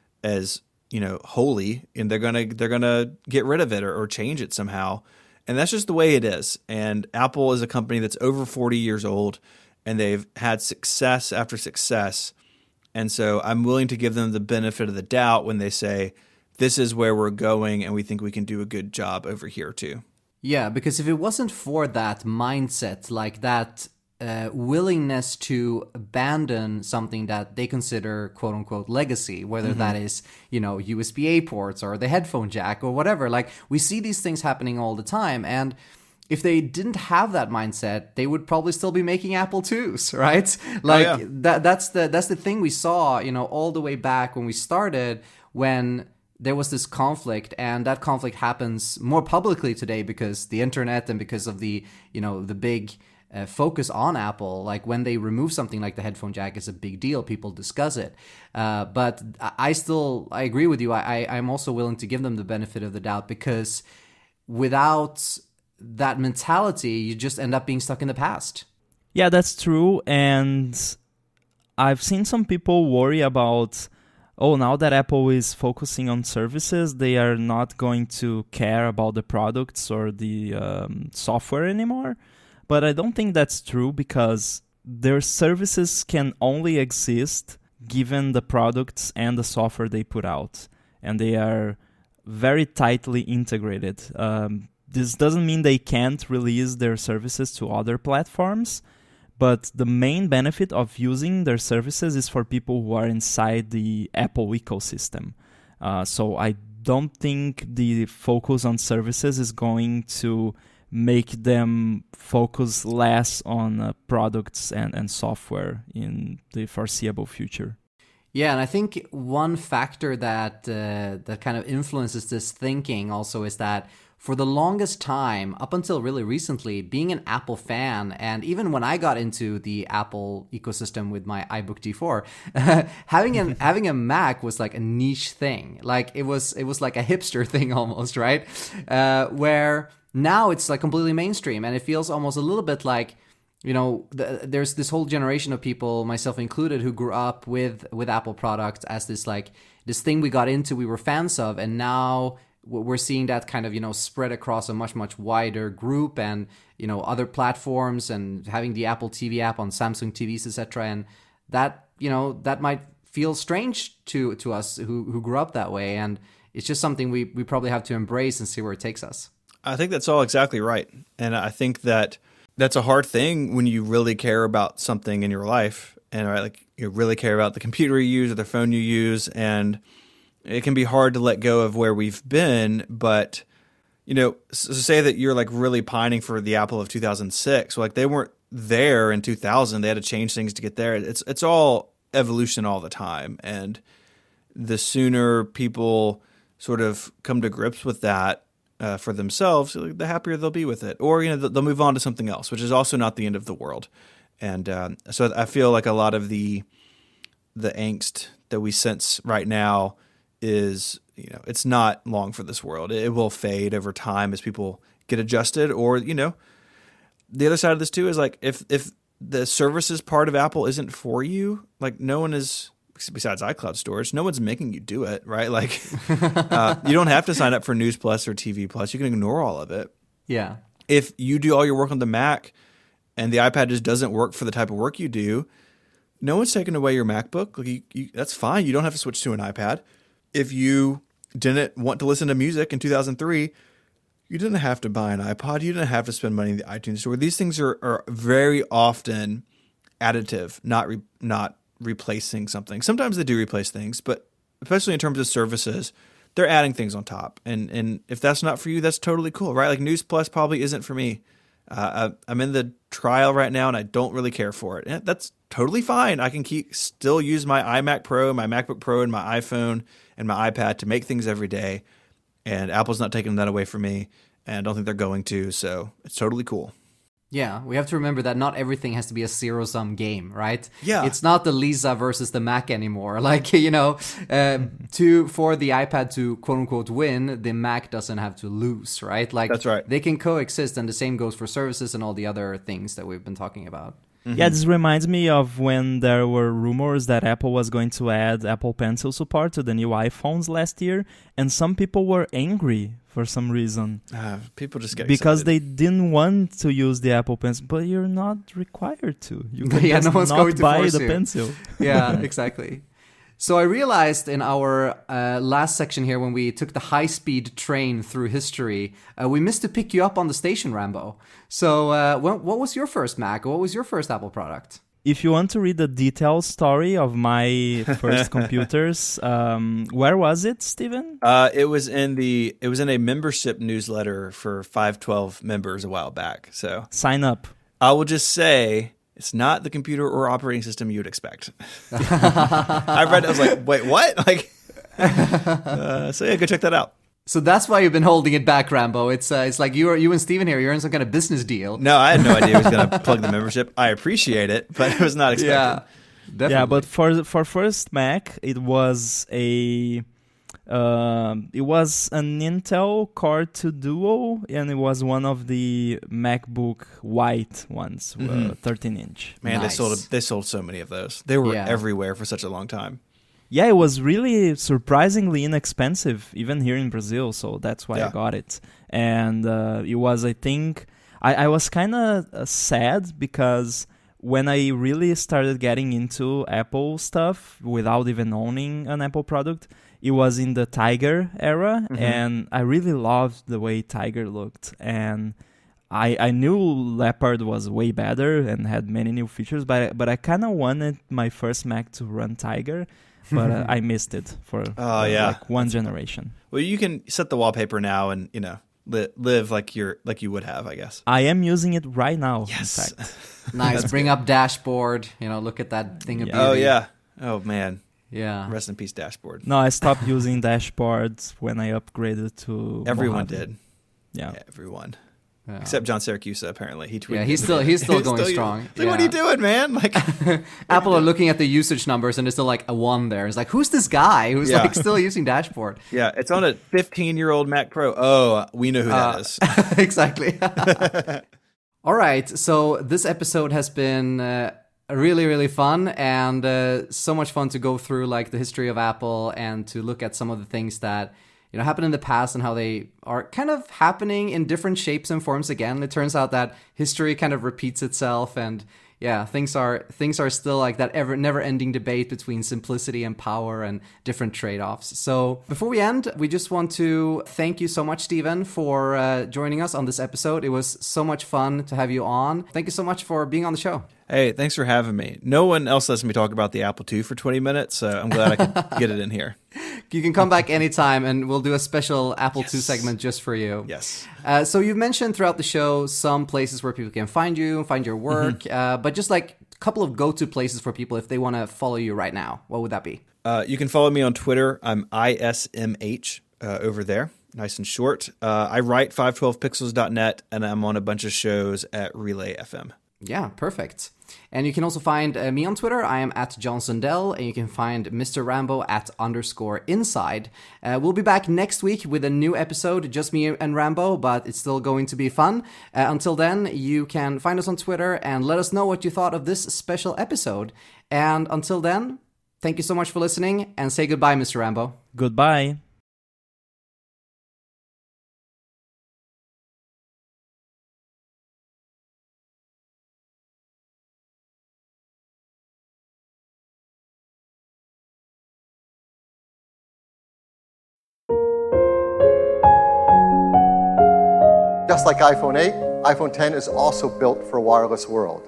as you know, holy, and they're going to they're going to get rid of it or, or change it somehow. And that's just the way it is. And Apple is a company that's over forty years old, and they've had success after success. And so I'm willing to give them the benefit of the doubt when they say, this is where we're going, and we think we can do a good job over here too. Yeah, because if it wasn't for that mindset, like that uh, willingness to abandon something that they consider quote unquote legacy, whether mm-hmm. that is, you know, U S B A ports or the headphone jack or whatever, like we see these things happening all the time. And if they didn't have that mindset, they would probably still be making Apple twos, right? Like oh, yeah. that that's the that's the thing we saw, you know, all the way back when we started, when there was this conflict, and that conflict happens more publicly today because the internet and because of the, you know, the big uh, focus on Apple. Like when they remove something like the headphone jack is a big deal. People discuss it. Uh, but I still, I agree with you. I, I'm also willing to give them the benefit of the doubt, because without that mentality, you just end up being stuck in the past. Yeah, that's true. And I've seen some people worry about, oh, now that Apple is focusing on services, they are not going to care about the products or the um, software anymore. But I don't think that's true, because their services can only exist given the products and the software they put out. And they are very tightly integrated. Um, this doesn't mean they can't release their services to other platforms, but the main benefit of using their services is for people who are inside the Apple ecosystem. Uh, so I don't think the focus on services is going to make them focus less on uh, products and, and software in the foreseeable future. Yeah, and I think one factor that uh, that kind of influences this thinking also is that for the longest time, up until really recently, being an Apple fan, and even when I got into the Apple ecosystem with my iBook G four, having a having a Mac was like a niche thing. Like it was it was like a hipster thing almost, right? Uh, where now it's like completely mainstream, and it feels almost a little bit like, you know, the, there's this whole generation of people, myself included, who grew up with with Apple products as this like this thing we got into, we were fans of, and now we're seeing that kind of, you know, spread across a much, much wider group, and, you know, other platforms, and having the Apple T V app on Samsung T Vs, et cetera. And that, you know, that might feel strange to to us who who grew up that way. And it's just something we, we probably have to embrace and see where it takes us. I think that's all exactly right. And I think that that's a hard thing when you really care about something in your life, and right, like you really care about the computer you use or the phone you use, and it can be hard to let go of where we've been. But, you know, so say that you're like really pining for the Apple of two thousand six. Like they weren't there in two thousand. They had to change things to get there. It's it's all evolution all the time. And the sooner people sort of come to grips with that uh, for themselves, the happier they'll be with it. Or, you know, they'll move on to something else, which is also not the end of the world. And um, so I feel like a lot of the the angst that we sense right now is, you know, it's not long for this world. It will fade over time as people get adjusted. Or, you know, the other side of this too is like if if the services part of Apple isn't for you, like no one is besides iCloud storage, no one's making you do it, right? Like, uh, you don't have to sign up for News Plus or T V Plus. You can ignore all of it. Yeah. If you do all your work on the Mac and the iPad just doesn't work for the type of work you do, no one's taking away your MacBook. Like you, you, that's fine. You don't have to switch to an iPad. If you didn't want to listen to music in two thousand three, you didn't have to buy an iPod. You didn't have to spend money in the iTunes store. These things are, are very often additive, not re, not replacing something. Sometimes they do replace things, but especially in terms of services, they're adding things on top. And and if that's not for you, that's totally cool, right? Like News Plus probably isn't for me. Uh, I, I'm in the trial right now, and I don't really care for it. And that's totally fine. I can keep still use my iMac Pro, my MacBook Pro, and my iPhone and my iPad to make things every day. And Apple's not taking that away from me, and I don't think they're going to. So it's totally cool. Yeah, we have to remember that not everything has to be a zero-sum game, right? Yeah. It's not the Lisa versus the Mac anymore. Like, you know, uh, to for the iPad to quote-unquote win, the Mac doesn't have to lose, right? Like, That's right. They can coexist, and the same goes for services and all the other things that we've been talking about. Mm-hmm. Yeah, this reminds me of when there were rumors that Apple was going to add Apple Pencil support to the new iPhones last year, and some people were angry for some reason. Uh, people just get because excited. they didn't want to use the Apple Pencil, but you're not required to. You can Yeah, just no one's not going to buy force the you. pencil. Yeah, exactly. So I realized in our uh, last section here, when we took the high-speed train through history, uh, we missed to pick you up on the station, Rambo. So uh, what, what was your first Mac? What was your first Apple product? If you want to read the detailed story of my first computers, um, where was it, Steven? Uh, it was in the it was in a membership newsletter for five twelve members a while back. So Sign up. I will just say it's not the computer or operating system you would expect. I read it, I was like, wait, what? Like, uh, so yeah, go check that out. So that's why you've been holding it back, Rambo. It's uh, it's like you are, you and Steven here, you're in some kind of business deal. No, I had no idea he was going to plug the membership. I appreciate it, but it was not expected. Yeah, definitely. Yeah, but for for first Mac, it was a um, it was an Intel Core two Duo, and it was one of the MacBook White ones, Mhm. uh, thirteen inch. Man, Nice. they sold they sold so many of those. They were Yeah. everywhere for such a long time. Yeah, it was really surprisingly inexpensive, even here in Brazil. So that's why Yeah. I got it. And uh, it was, I think, I, I was kind of uh, sad because when I really started getting into Apple stuff without even owning an Apple product, it was in the Tiger era. Mhm. And I really loved the way Tiger looked. And I, I knew Leopard was way better and had many new features, but, but I kind of wanted my first Mac to run Tiger. But uh, I missed it for Oh, uh, yeah. like one generation. Well, you can set the wallpaper now and, you know, li- live like you're like you would have, I guess. I am using it right now, Yes. in fact. Nice. Bring up dashboard. You know, look at that thing of Yeah. beauty. Oh yeah. Oh man. Yeah. Rest in peace, dashboard. No, I stopped using dashboards when I upgraded to Everyone Mojave. did. Yeah. Yeah, everyone. Yeah. Except John Siracusa, apparently. He tweeted. Yeah, he's the still- other he's day. still going using- strong. It's like, what are you Yeah. doing, man? Like, Apple are looking at the usage numbers and there's still like a one there. It's like, who's this guy who's Yeah. like still using dashboard? yeah, it's on a fifteen-year-old Mac Pro. Oh, we know who that Uh, is. Exactly. All right. So this episode has been uh, really, really fun and uh, so much fun to go through like the history of Apple and to look at some of the things that you know happened in the past and how they are kind of happening in different shapes and forms again. It turns out that history kind of repeats itself and yeah, things are things are still like that ever never-ending debate between simplicity and power and different trade-offs. So before we end, we just want to thank you so much, Steven, for uh, joining us on this episode. It was so much fun to have you on. Thank you so much for being on the show. Hey, thanks for having me. No one else lets me talk about the Apple two for twenty minutes, so I'm glad I could get it in here. You can come back anytime and we'll do a special Apple two Yes. segment just for you. Yes. Uh, so you've mentioned throughout the show some places where people can find you, find your work, Mm-hmm. uh, but just like a couple of go-to places for people if they want to follow you right now. What would that be? Uh, you can follow me on Twitter. I'm I S M H uh, over there. Nice and short. Uh, I write five twelve pixels dot net, and I'm on a bunch of shows at Relay F M. Yeah, perfect. And you can also find uh, me on Twitter. I am at John Sundell, and you can find Mister Rambo at underscore inside. Uh, we'll be back next week with a new episode, just me and Rambo, but it's still going to be fun. Uh, until then, you can find us on Twitter and let us know what you thought of this special episode. And until then, Thank you so much for listening, and say goodbye, Mister Rambo. Goodbye. Just like iPhone eight, iPhone ten is also built for a wireless world.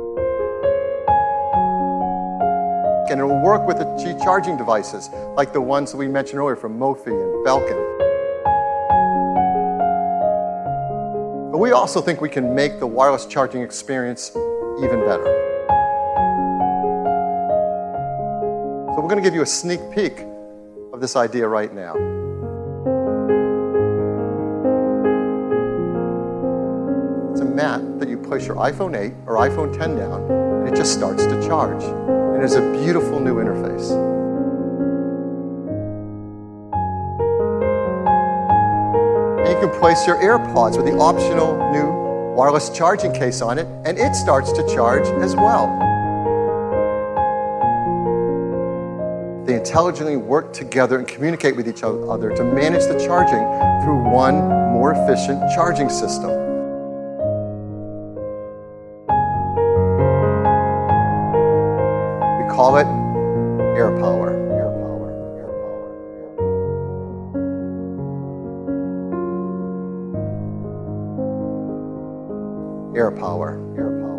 And it will work with the Qi charging devices, like the ones that we mentioned earlier from Mophie and Belkin. But we also think we can make the wireless charging experience even better. So we're going to give you a sneak peek of this idea right now. It's a mat that you place your iPhone eight or iPhone ten down, and it just starts to charge. And it's a beautiful new interface. And you can place your AirPods with the optional new wireless charging case on it, and it starts to charge as well. They intelligently work together and communicate with each other to manage the charging through one more efficient charging system. We call it AirPower. AirPower. AirPower. AirPower. AirPower. AirPower.